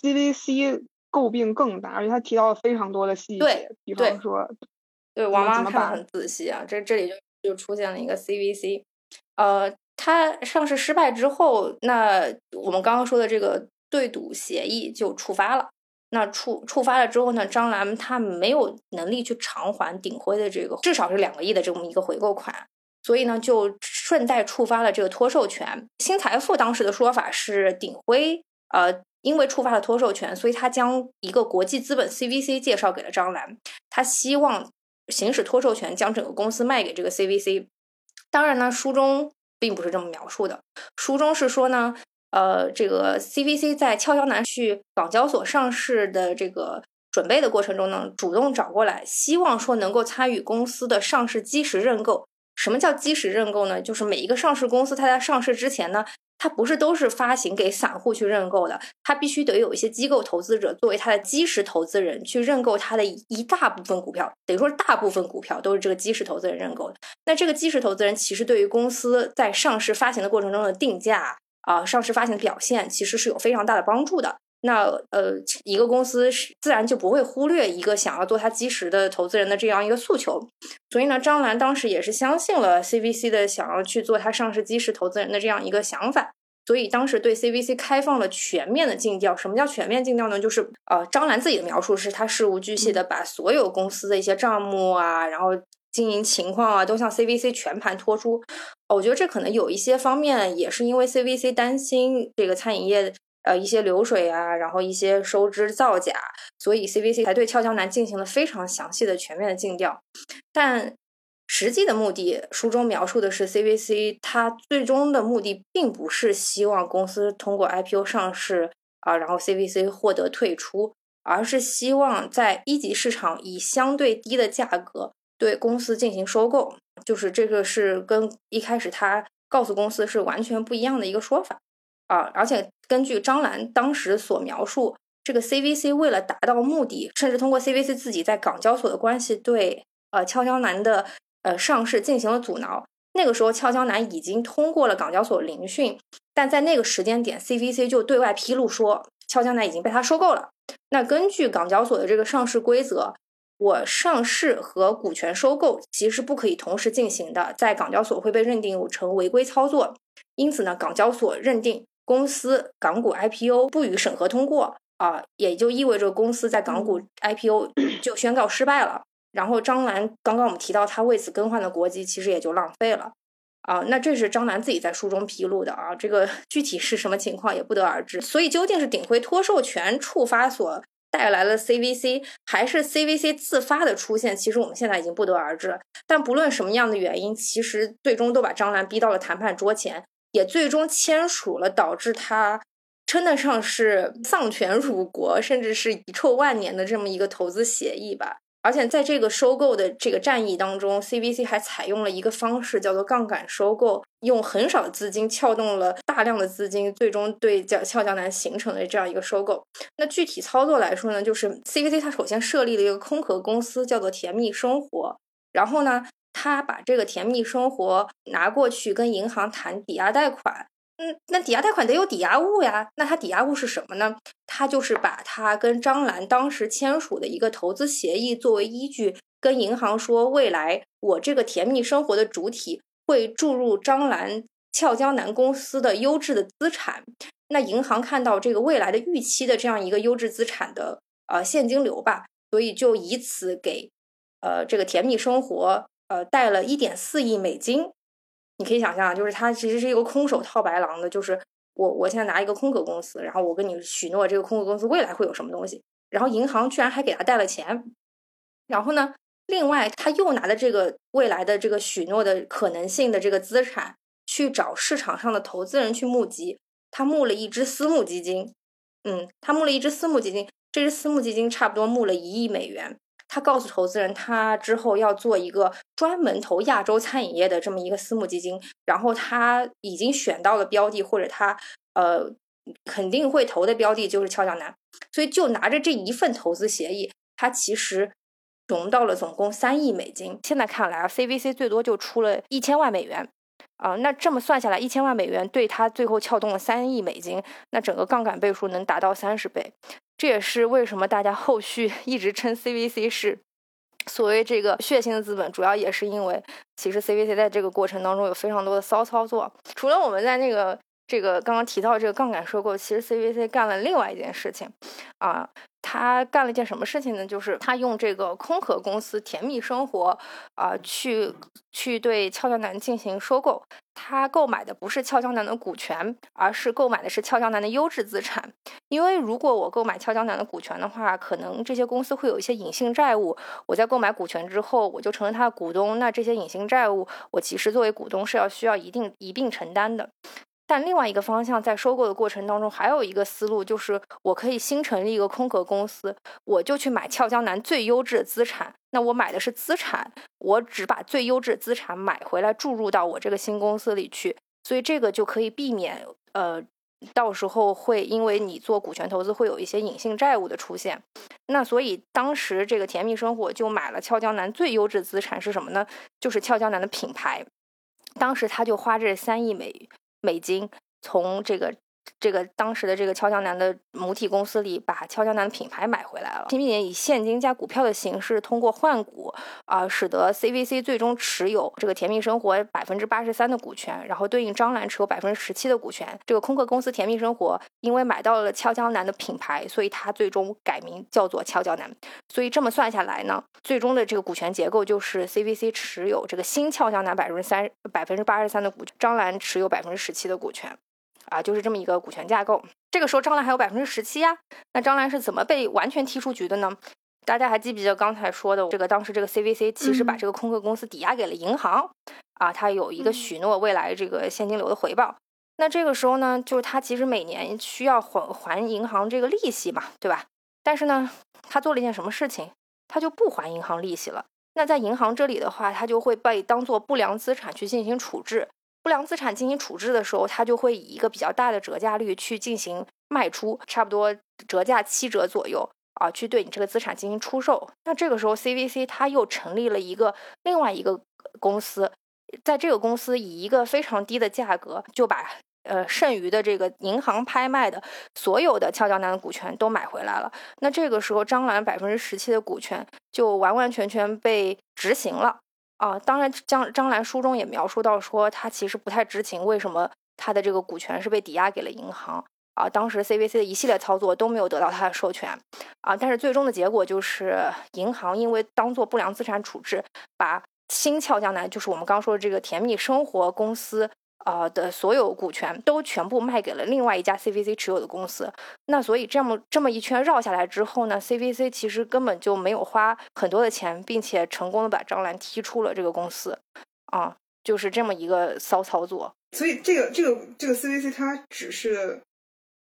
CVC 诟病更大，而且他提到了非常多的细节，比方说对王妈看得很仔细这里就出现了一个 CVC。它上市失败之后，那我们刚刚说的这个对赌协议就触发了。那触发了之后呢，张兰他没有能力去偿还鼎晖的这个至少是2个亿的这么一个回购款，所以呢就顺带触发了这个脱售权。新财富当时的说法是鼎晖因为触发了脱售权，所以他将一个国际资本 CVC 介绍给了张兰，他希望行使脱售权将整个公司卖给这个 CVC。 当然呢书中并不是这么描述的，书中是说呢这个 CVC 在俏江南去港交所上市的这个准备的过程中呢，主动找过来，希望说能够参与公司的上市基石认购。什么叫基石认购呢？就是每一个上市公司它在上市之前呢，它不是都是发行给散户去认购的，它必须得有一些机构投资者作为它的基石投资人去认购它的一大部分股票，等于说大部分股票都是这个基石投资人认购的。那这个基石投资人其实对于公司在上市发行的过程中的定价上市发行的表现其实是有非常大的帮助的。那一个公司自然就不会忽略一个想要做它基石的投资人的这样一个诉求。所以呢，张兰当时也是相信了 CVC 的想要去做它上市基石投资人的这样一个想法，所以当时对 CVC 开放了全面的尽调。什么叫全面尽调呢？就是张兰自己的描述是他事无巨细的把所有公司的一些账目然后经营情况都向 CVC 全盘托出。我觉得这可能有一些方面也是因为 CVC 担心这个餐饮业一些流水然后一些收支造假，所以 CVC 才对俏江南进行了非常详细的全面的尽调。但实际的目的，书中描述的是 CVC 它最终的目的并不是希望公司通过 IPO 上市然后 CVC 获得退出，而是希望在一级市场以相对低的价格对公司进行收购。就是这个是跟一开始他告诉公司是完全不一样的一个说法而且根据张兰当时所描述，这个 CVC 为了达到目的，甚至通过 CVC 自己在港交所的关系对俏江南的上市进行了阻挠。那个时候俏江南已经通过了港交所聆讯，但在那个时间点 CVC 就对外披露说俏江南已经被他收购了。那根据港交所的这个上市规则，我上市和股权收购其实不可以同时进行的，在港交所会被认定成违规操作。因此呢，港交所认定公司港股 IPO 不予审核通过也就意味着公司在港股 IPO 就宣告失败了。然后张兰刚刚我们提到他为此更换的国籍其实也就浪费了那这是张兰自己在书中披露的这个具体是什么情况也不得而知。所以究竟是鼎晖脱售权触发所带来了 CVC， 还是 CVC 自发的出现，其实我们现在已经不得而知。但不论什么样的原因，其实最终都把张兰逼到了谈判桌前，也最终签署了导致他称得上是丧权辱国，甚至是遗臭万年的这么一个投资协议吧。而且在这个收购的这个战役当中， CVC 还采用了一个方式叫做杠杆收购，用很少的资金撬动了大量的资金，最终对俏江南形成了这样一个收购。那具体操作来说呢，就是 CVC 它首先设立了一个空壳公司叫做甜蜜生活，然后呢他把这个甜蜜生活拿过去跟银行谈抵押贷款。那抵押贷款得有抵押物呀，那他抵押物是什么呢？他就是把他跟张兰当时签署的一个投资协议作为依据，跟银行说未来我这个甜蜜生活的主体会注入张兰俏江南公司的优质的资产。那银行看到这个未来的预期的这样一个优质资产的现金流吧，所以就以此给这个甜蜜生活贷了1.4亿美金。你可以想象，就是它其实是一个空手套白狼的，就是我现在拿一个空壳公司，然后我跟你许诺这个空壳公司未来会有什么东西，然后银行居然还给他贷了钱。然后呢，另外他又拿的这个未来的这个许诺的可能性的这个资产去找市场上的投资人去募集，他募了一支私募基金。他募了一支私募基金，这支私募基金差不多募了1亿美元。他告诉投资人，他之后要做一个专门投亚洲餐饮业的这么一个私募基金，然后他已经选到了标的，或者他肯定会投的标的就是俏江南。所以就拿着这一份投资协议，他其实融到了总共3亿美金。现在看来啊 ，CVC 最多就出了1000万美元。那这么算下来，1000万美元对他最后撬动了3亿美金，那整个杠杆倍数能达到30倍。这也是为什么大家后续一直称 CVC 是所谓这个血腥的资本，主要也是因为其实 CVC 在这个过程当中有非常多的骚操作。除了我们在这个刚刚提到这个杠杆收购，其实 CVC 干了另外一件事情他干了一件什么事情呢？就是他用这个空壳公司甜蜜生活去对俏江南进行收购。他购买的不是俏江南的股权，而是购买的是俏江南的优质资产。因为如果我购买俏江南的股权的话，可能这些公司会有一些隐性债务，我在购买股权之后我就成了他的股东，那这些隐性债务我其实作为股东是需要一并承担的。但另外一个方向，在收购的过程当中还有一个思路，就是我可以新成立一个空壳公司，我就去买俏江南最优质的资产。那我买的是资产，我只把最优质的资产买回来注入到我这个新公司里去，所以这个就可以避免到时候会因为你做股权投资会有一些隐性债务的出现。那所以当时这个甜蜜生活就买了俏江南最优质的资产是什么呢？就是俏江南的品牌。当时他就花这3亿美金从这个当时的这个俏江南的母体公司里把俏江南的品牌买回来了，并且以现金加股票的形式通过换股使得 CVC 最终持有这个甜蜜生活83%的股权，然后对应张兰持有17%的股权。这个空壳公司甜蜜生活因为买到了俏江南的品牌，所以它最终改名叫做俏江南。所以这么算下来呢，最终的这个股权结构就是 CVC 持有这个新俏江南83%的股权，张兰持有17%的股权。就是这么一个股权架构。这个时候张兰还有17%呀，那张兰是怎么被完全踢出局的呢？大家还记不记得刚才说的当时这个 CVC 其实把这个空壳公司抵押给了银行它有一个许诺未来这个现金流的回报。那这个时候呢，就是他其实每年需要还银行这个利息嘛，对吧？但是呢，他做了一件什么事情？他就不还银行利息了。那在银行这里的话，他就会被当作不良资产去进行处置。不良资产进行处置的时候，它就会以一个比较大的折价率去进行卖出，差不多折价7折左右去对你这个资产进行出售。那这个时候 CVC 它又成立了另外一个公司，在这个公司以一个非常低的价格就把剩余的这个银行拍卖的所有的俏江南的股权都买回来了。那这个时候张兰17%的股权就完完全全被执行了。当然张兰书中也描述到说，他其实不太知情为什么他的这个股权是被抵押给了银行当时 CVC 的一系列操作都没有得到他的授权但是最终的结果就是银行因为当做不良资产处置，把新俏江南，就是我们刚说的这个甜蜜生活公司的所有股权都全部卖给了另外一家 CVC 持有的公司。那所以这么一圈绕下来之后呢， CVC 其实根本就没有花很多的钱，并且成功的把张兰踢出了这个公司就是这么一个骚操作。 所以这个 CVC 它只是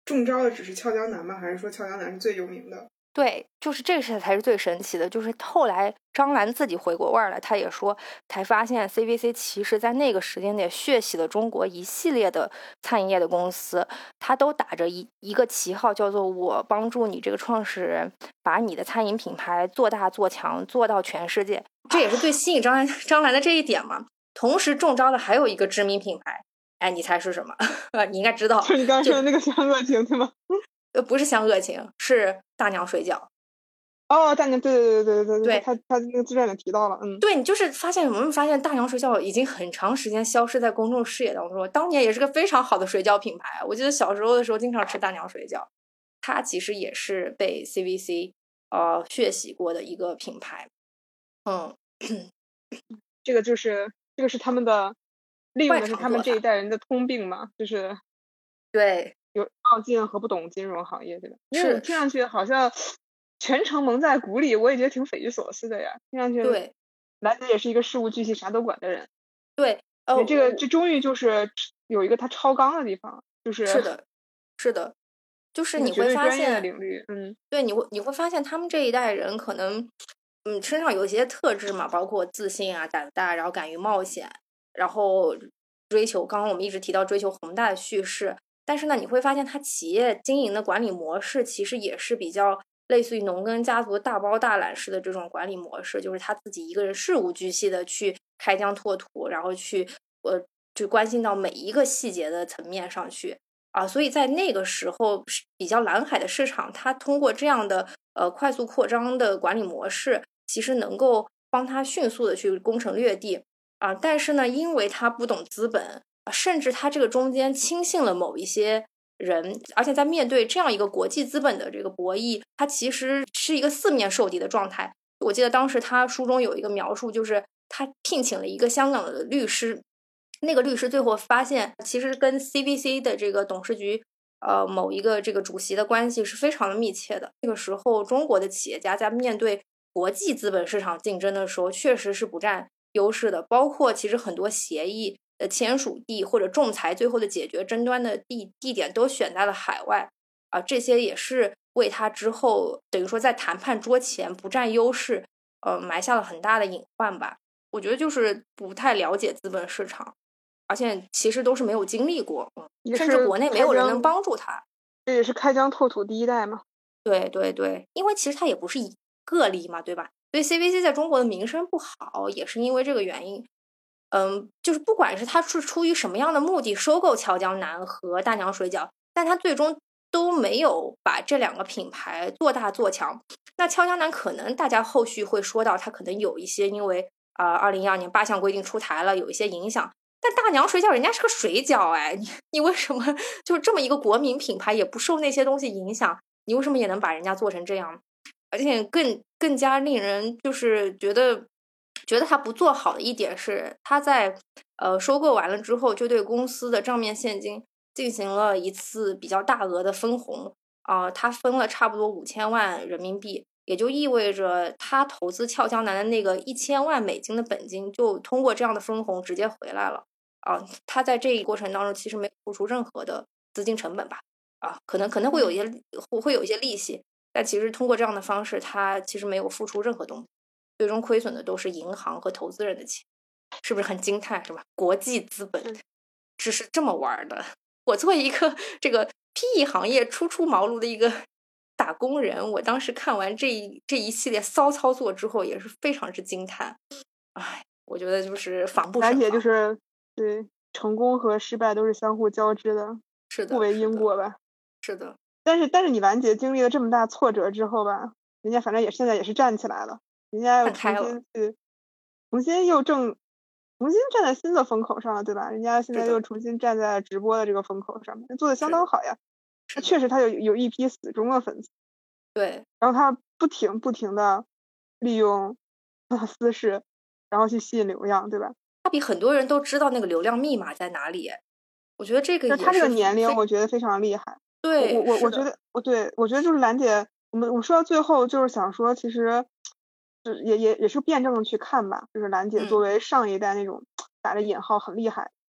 中招的只是俏江南吗？还是说俏江南是最有名的？ 对，就是这个才是最神奇的，就是后来张兰自己回过味儿来，他也说才发现 CVC 其实在那个时间点血洗了中国一系列的餐饮业的公司，他都打着一个旗号，叫做我帮助你这个创始人把你的餐饮品牌做大做强做到全世界，这也是最吸引张兰的这一点嘛。同时中招的还有一个知名品牌，哎，你猜是什么？你应该知道， 就你刚才说的那个香乐情对吗？ 不是香乐情，是大娘水饺。 哦，大娘，对，他那个自传里提到了， 对，你就是我们发现大娘水饺已经很长时间消失在公众视野当中，当年也是个非常好的水饺品牌，我记得小时候的时候经常吃大娘水饺，它其实也是被 CVC 血洗过的一个品牌。 这个是他们的利用的是他们这一代人的通病嘛，就是对有冒进和不懂金融行业，对吧？因为听上去好像全程蒙在鼓里，我也觉得挺匪夷所思的呀。听上去对， 兰姐也是一个事无巨细啥都管的人。 对， 这终于就是有一个他超纲的地方，就是是的，就是你会发现专业的领域， 对，你会发现他们这一代人可能身上有一些特质嘛，包括自信啊、胆大，然后敢于冒险，然后追求刚刚我们一直提到追求宏大的叙事，但是呢，你会发现他企业经营的管理模式其实也是比较类似于农耕家族大包大揽式的这种管理模式，就是他自己一个人事无巨细的去开疆拓土，然后去就关心到每一个细节的层面上去啊，所以在那个时候比较蓝海的市场，他通过这样的快速扩张的管理模式，其实能够帮他迅速的去攻城略地啊，但是呢，因为他不懂资本，甚至他这个中间轻信了某一些人，而且在面对这样一个国际资本的这个博弈，他其实是一个四面受敌的状态。我记得当时他书中有一个描述，就是他聘请了一个香港的律师，那个律师最后发现其实跟 CVC 的这个董事局某一个这个主席的关系是非常的密切的。那个时候中国的企业家在面对国际资本市场竞争的时候确实是不占优势的，包括其实很多协议的签署地或者仲裁最后的解决争端的地点都选在了海外这些也是为他之后等于说在谈判桌前不占优势埋下了很大的隐患吧。我觉得就是不太了解资本市场，而且其实都是没有经历过，甚至国内没有人能帮助他。 这也是开疆拓土第一代嘛。 对对对，因为其实他也不是一个例嘛，对吧？所以 CVC 在中国的名声不好，也是因为这个原因。就是不管是他是出于什么样的目的收购俏江南和大娘水饺，但他最终都没有把这两个品牌做大做强。那俏江南可能大家后续会说到，它可能有一些因为2012年8项规定出台了，有一些影响。但大娘水饺人家是个水饺哎，你为什么就这么一个国民品牌也不受那些东西影响？你为什么也能把人家做成这样？而且更加令人就是觉得他不做好的一点是，他在收购完了之后，就对公司的账面现金进行了一次比较大额的分红他分了差不多5000万人民币，也就意味着他投资俏江南的那个1000万美金的本金，就通过这样的分红直接回来了他在这一过程当中其实没有付出任何的资金成本吧可能会有一些利息，但其实通过这样的方式，他其实没有付出任何东西，最终亏损的都是银行和投资人的钱，是不是很惊叹？是吧？国际资本只是这么玩的。我作为一个这个 PE 行业初出茅庐的一个打工人，我当时看完这一系列骚操作之后，也是非常之惊叹。哎，我觉得就是防不胜防。 而且就是对成功和失败都是相互交织的， 是的， 互为因果吧。 是的。 但是你兰姐经历了这么大挫折之后吧，人家反正现在也是站起来了，人家又重新站在新的风口上了，对吧？人家现在又重新站在直播的这个风口上面，做的相当好呀。确实他有一批死忠的粉丝， 对， 然后他不停的利用私事，然后去吸引流量，对吧？ 他比很多人都知道那个流量密码在哪里，我觉得这个也是他这个年龄我觉得非常厉害。 对， 我觉得就是兰姐，我们说到最后就是想说，其实也是辩证去看吧，就是兰姐作为上一代那种打着引号很厉害，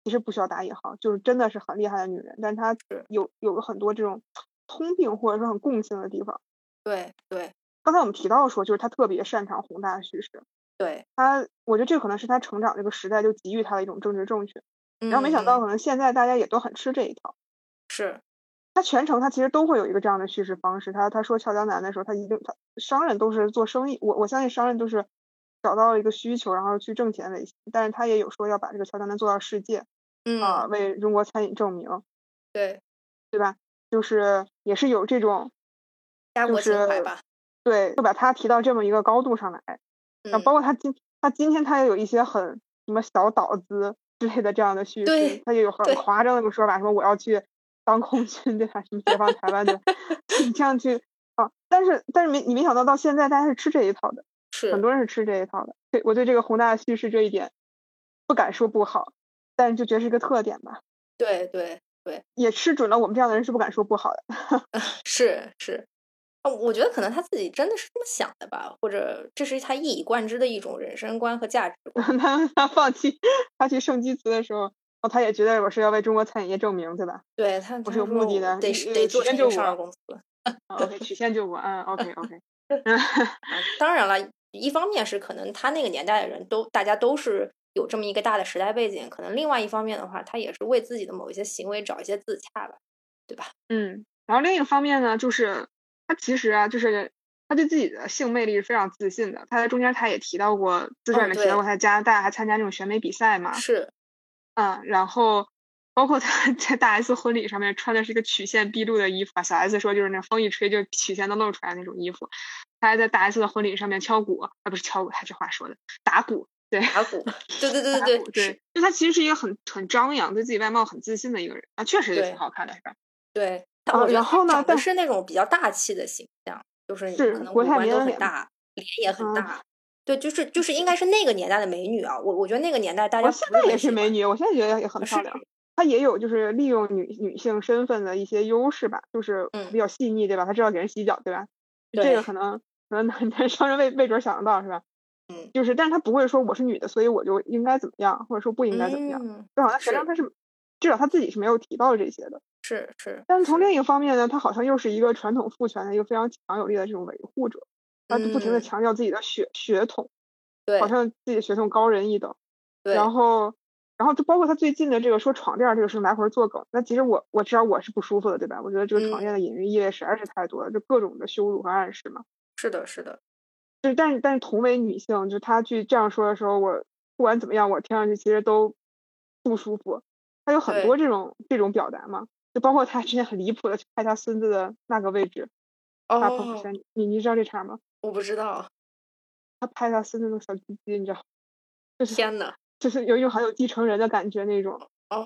其实不需要打引号，就是真的是很厉害的女人，但是她有很多这种通病或者说很共性的地方。 对对， 刚才我们提到说，就是她特别擅长宏大叙事。 对， 我觉得这可能是她成长这个时代就给予她的一种政治正确。然后没想到可能现在大家也都很吃这一套。 是。 他全程他其实都会有一个这样的叙事方式。他说俏江南的时候，他商人都是做生意，我相信商人都是找到了一个需求，然后去挣钱为先，但是他也有说要把这个俏江南做到世界，为中国餐饮证明， 对吧？就是也是有这种家国情怀吧， 对，就把他提到这么一个高度上来，然后包括他今天他也有一些很什么小岛子之类的这样的叙事，他也有很夸张的说法，什么我要去当空军，对吧？什么解放台湾的，你这样去啊？但是你没想到现在大家是吃这一套的， 是很多人是吃这一套的。对，我对这个宏大的叙事这一点不敢说不好，但是就觉得是一个特点吧。 对对对， 也吃准了我们这样的人是不敢说不好的。 是，我觉得可能他自己真的是这么想的吧，或者这是他一以贯之的一种人生观和价值观。 他放弃他去圣基茨的时候。他也觉得我是要为中国餐饮业证明，对吧？ 对，他我是有目的的， 得做成一个上市公司。 OK， 曲线救国，OK。 当然了，一方面是可能他那个年代的人大家都是有这么一个大的时代背景，可能另外一方面的话，他也是为自己的某一些行为找一些自洽吧，对吧？ 然后另一个方面呢，就是他其实啊，就是他对自己的性魅力是非常自信的。他在中间他也提到过，自传里面提到过，他在加拿大还参加那种选美比赛嘛。 是。 然后包括他在大 S 婚礼上面穿的是一个曲线毕露的衣服啊，小 S 说就是那风一吹就曲线都露出来那种衣服。他还在大 S 的婚礼上面敲鼓，不是敲鼓，他这话说的打鼓，对， 打鼓，对， 对，就他其实是一个很张扬，对自己外貌很自信的一个人啊，确实也挺好看的，是吧？ 对， 然后呢， 但是那种比较大气的形象，就是可能五官都很大，脸也很大。对，就是应该是那个年代的美女啊，我觉得那个年代大家现在也是美女，我现在觉得也很漂亮。她也有就是利用女性身份的一些优势吧，就是比较细腻，对吧？她知道给人洗脚，对吧？这个可能男商人未准想得到，是吧？就是但是她不会说我是女的，所以我就应该怎么样，或者说不应该怎么样。就好像实际上她是至少她自己是没有提到这些的。 是。 但是从另一个方面呢，她好像又是一个传统父权的一个非常强有力的这种维护者。他不停的强调自己的血统， 对， 好像自己的血统高人一等。 对， 然后就包括他最近的这个说床垫这个事来回做梗，那其实我知道我是不舒服的，对吧？我觉得这个床垫的隐喻意味实在是太多了，就各种的羞辱和暗示嘛。 是的。 就但是同为女性，就他去这样说的时候，我不管怎么样，我听上去其实都不舒服。他有很多这种表达嘛，就包括他之前很离谱的去拍他孙子的那个位置。发朋友圈，你知道这茬吗？ 我不知道。 他拍他孙子那个小鸡鸡，你知道？ 天哪！ 就是有一种很有继承人的感觉那种。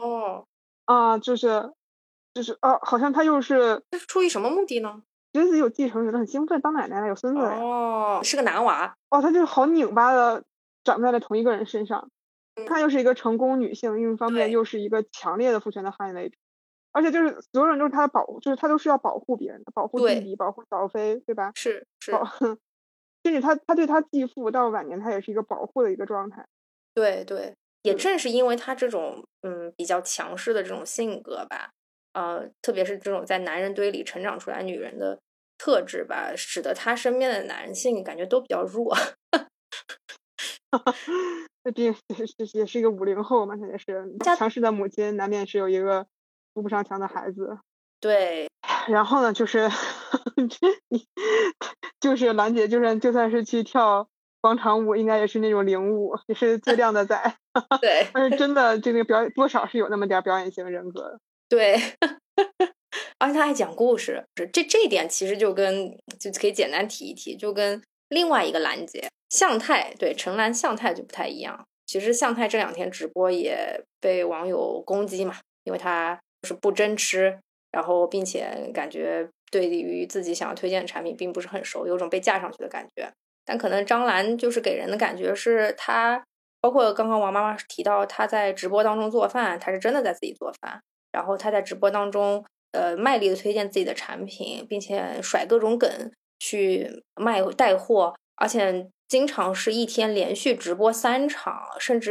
就是好像他又是出于什么目的呢？ 觉得自己有继承人，很兴奋，当奶奶了，有孙子了。 是个男娃。 他就好拧巴的长在了同一个人身上。她又是一个成功女性，另一方面又是一个强烈的父权的捍卫者。而且就是所有人都是他的就是他都是要保护别人的，保护弟弟，保护小飞，对吧？ 是。 甚至他对他继父到晚年，他也是一个保护的一个状态。 对，也正是因为他这种比较强势的这种性格吧，特别是这种在男人堆里成长出来女人的特质吧，使得他身边的男性感觉都比较弱。 那毕竟也是一个50后嘛，他也是强势的母亲，难免是有一个扶不上墙的孩子。 对。 然后呢，就是就是兰姐，就算是去跳广场舞，应该也是那种领舞，也是最靓的仔。 对。 但是真的这个多少是有那么点表演型人格的。 对。而且他还讲故事，这一点其实就可以简单提一提，就跟另外一个兰姐向太，对，陈岚向太就不太一样。其实向太这2天直播也被网友攻击嘛，因为他是不真吃，然后并且感觉对于自己想要推荐的产品并不是很熟，有种被架上去的感觉。但可能张兰就是给人的感觉是她，包括刚刚王妈妈提到她在直播当中做饭，她是真的在自己做饭，然后她在直播当中卖力的推荐自己的产品，并且甩各种梗去带货，而且经常是一天连续直播3场，甚至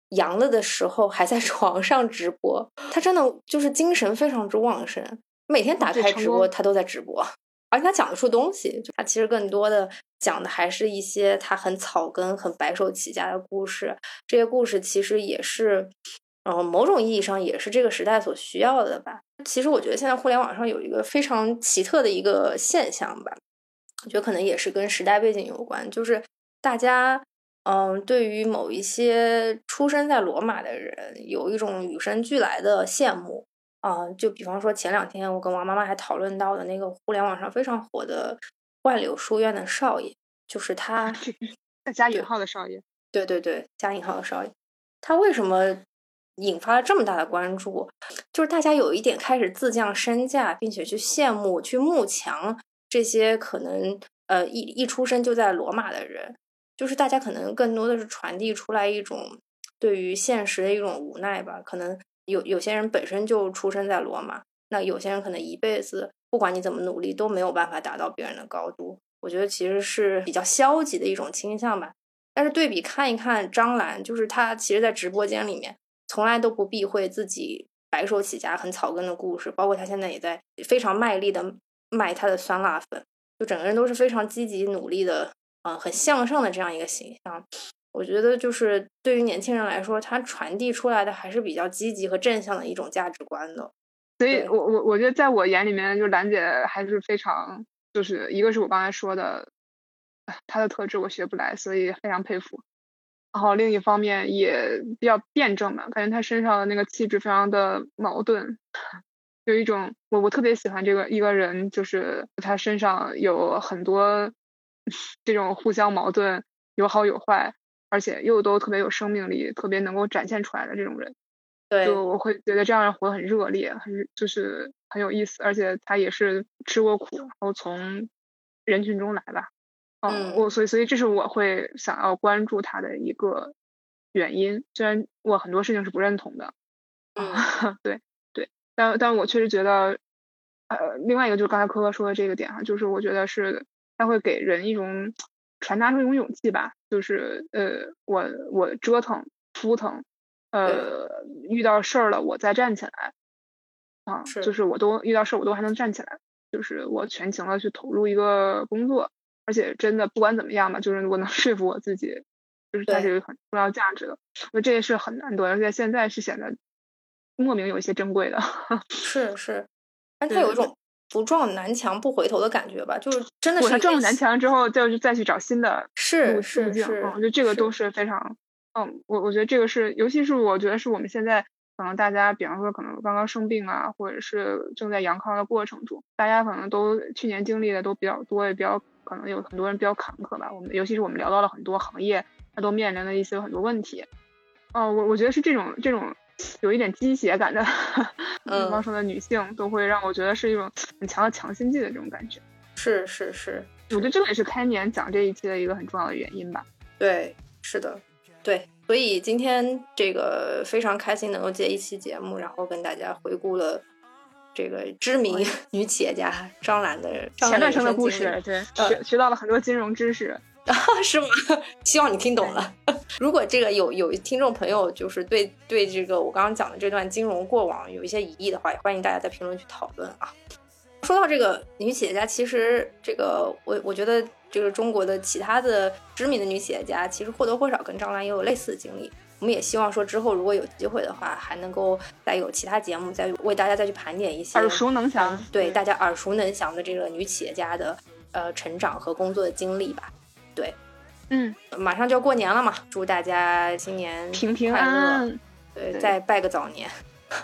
阳了的时候还在床上直播，他真的就是精神非常之旺盛，每天打开直播他都在直播，而且他讲得出东西，他其实更多的讲的还是一些他很草根很白手起家的故事，这些故事其实也是某种意义上也是这个时代所需要的吧。其实我觉得现在互联网上有一个非常奇特的一个现象吧，我觉得可能也是跟时代背景有关，就是大家对于某一些出生在罗马的人有一种与生俱来的羡慕就比方说前2天我跟王妈妈还讨论到的那个互联网上非常火的万柳书院的少爷，就是他加引号的少爷， 对对对，加引号的少爷，他为什么引发了这么大的关注，就是大家有一点开始自降身价，并且去羡慕去慕强这些可能一出生就在罗马的人，就是大家可能更多的是传递出来一种对于现实的一种无奈吧。可能有些人本身就出生在罗马，那有些人可能一辈子不管你怎么努力都没有办法达到别人的高度，我觉得其实是比较消极的一种倾向吧。但是对比看一看张兰，就是她其实在直播间里面从来都不避讳自己白手起家很草根的故事，包括她现在也在非常卖力的卖她的酸辣粉，就整个人都是非常积极努力的很向上的这样一个形象。我觉得就是对于年轻人来说，他传递出来的还是比较积极和正向的一种价值观的。 所以我觉得在我眼里面，就兰姐还是非常，就是一个是我刚才说的她的特质我学不来，所以非常佩服。然后另一方面也比较辩证吧，感觉她身上的那个气质非常的矛盾，有一种我特别喜欢这个一个人，就是他身上有很多这种互相矛盾，有好有坏，而且又都特别有生命力，特别能够展现出来的这种人。 对， 就我会觉得这样人活得很热烈，就是很有意思，而且他也是吃过苦，然后从人群中来吧。所以这是我会想要关注他的一个原因，虽然我很多事情是不认同的。对对，但我确实觉得另外一个就是刚才科科说的这个点就是我觉得是他会给人一种传达出一种勇气吧，就是我折腾扑腾遇到事儿了我再站起来就是我都遇到事儿我都还能站起来，就是我全情的去投入一个工作，而且真的不管怎么样吧，就是我能说服我自己，就是它是有很重要价值的，我这也是很难得，而且现在是显得莫名有一些珍贵的。 是，但它有一种不撞南墙不回头的感觉吧，就是真的是他撞了南墙之后就是再去找新的路径。我觉得这个都是非常我觉得这个是，尤其是我觉得是我们现在可能大家比方说可能刚刚生病啊，或者是正在阳康的过程中，大家可能都去年经历的都比较多，也比较可能有很多人比较坎坷吧，尤其是我们聊到了很多行业它都面临的一些很多问题。我觉得是这种有一点鸡血感的比方说的女性都会让我觉得是一种很强的强心剂的这种感觉。 是， 我觉得这个也是开年讲这一期的一个很重要的原因吧。 对，是的，对，所以今天这个非常开心能够接一期节目，然后跟大家回顾了这个知名女企业家张兰的前半生的故事。对，学到了很多金融知识。 是吗？希望你听懂了。如果这个有听众朋友就是对这个我刚刚讲的这段金融过往有一些疑义的话，也欢迎大家在评论区讨论啊。说到这个女企业家，其实这个我觉得这个中国的其他的知名的女企业家其实或多或少跟张兰也有类似的经历。我们也希望说之后如果有机会的话，还能够再有其他节目再为大家再去盘点一些耳熟能详， 对大家耳熟能详的这个女企业家的成长和工作的经历吧。对，马上就要过年了嘛，祝大家新年平平安安。 对，再拜个早年。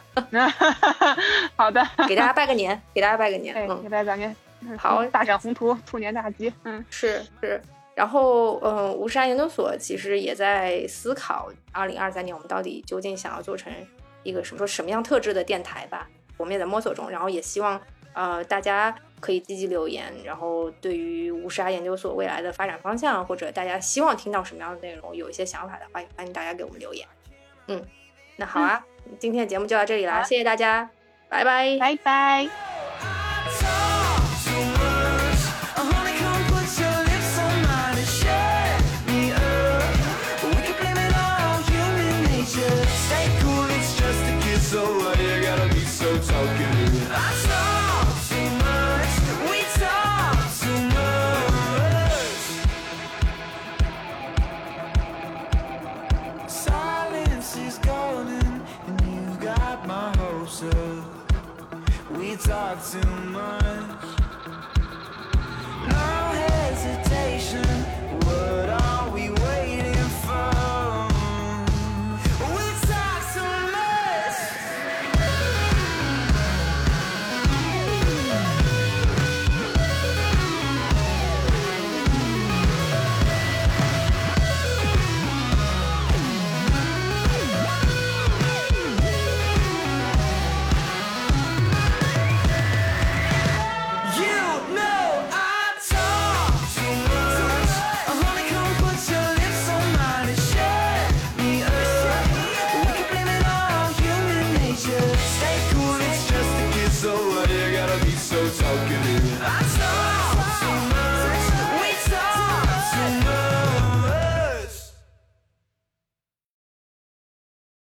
好的， 给大家拜个年，给大家拜个年。 给大家拜年。 好， 大展宏图，兔年大吉。 是。然后吴山研究所其实也在思考2023年我们到底究竟想要做成一个什么样特质的电台吧，我们也在摸索中，然后也希望大家可以积极留言，然后对于吴沙研究所未来的发展方向，或者大家希望听到什么样的内容有一些想法的话，也欢迎大家给我们留言。那好啊，今天的节目就到这里啦，谢谢大家，拜拜， 拜拜。 We talk too much. No.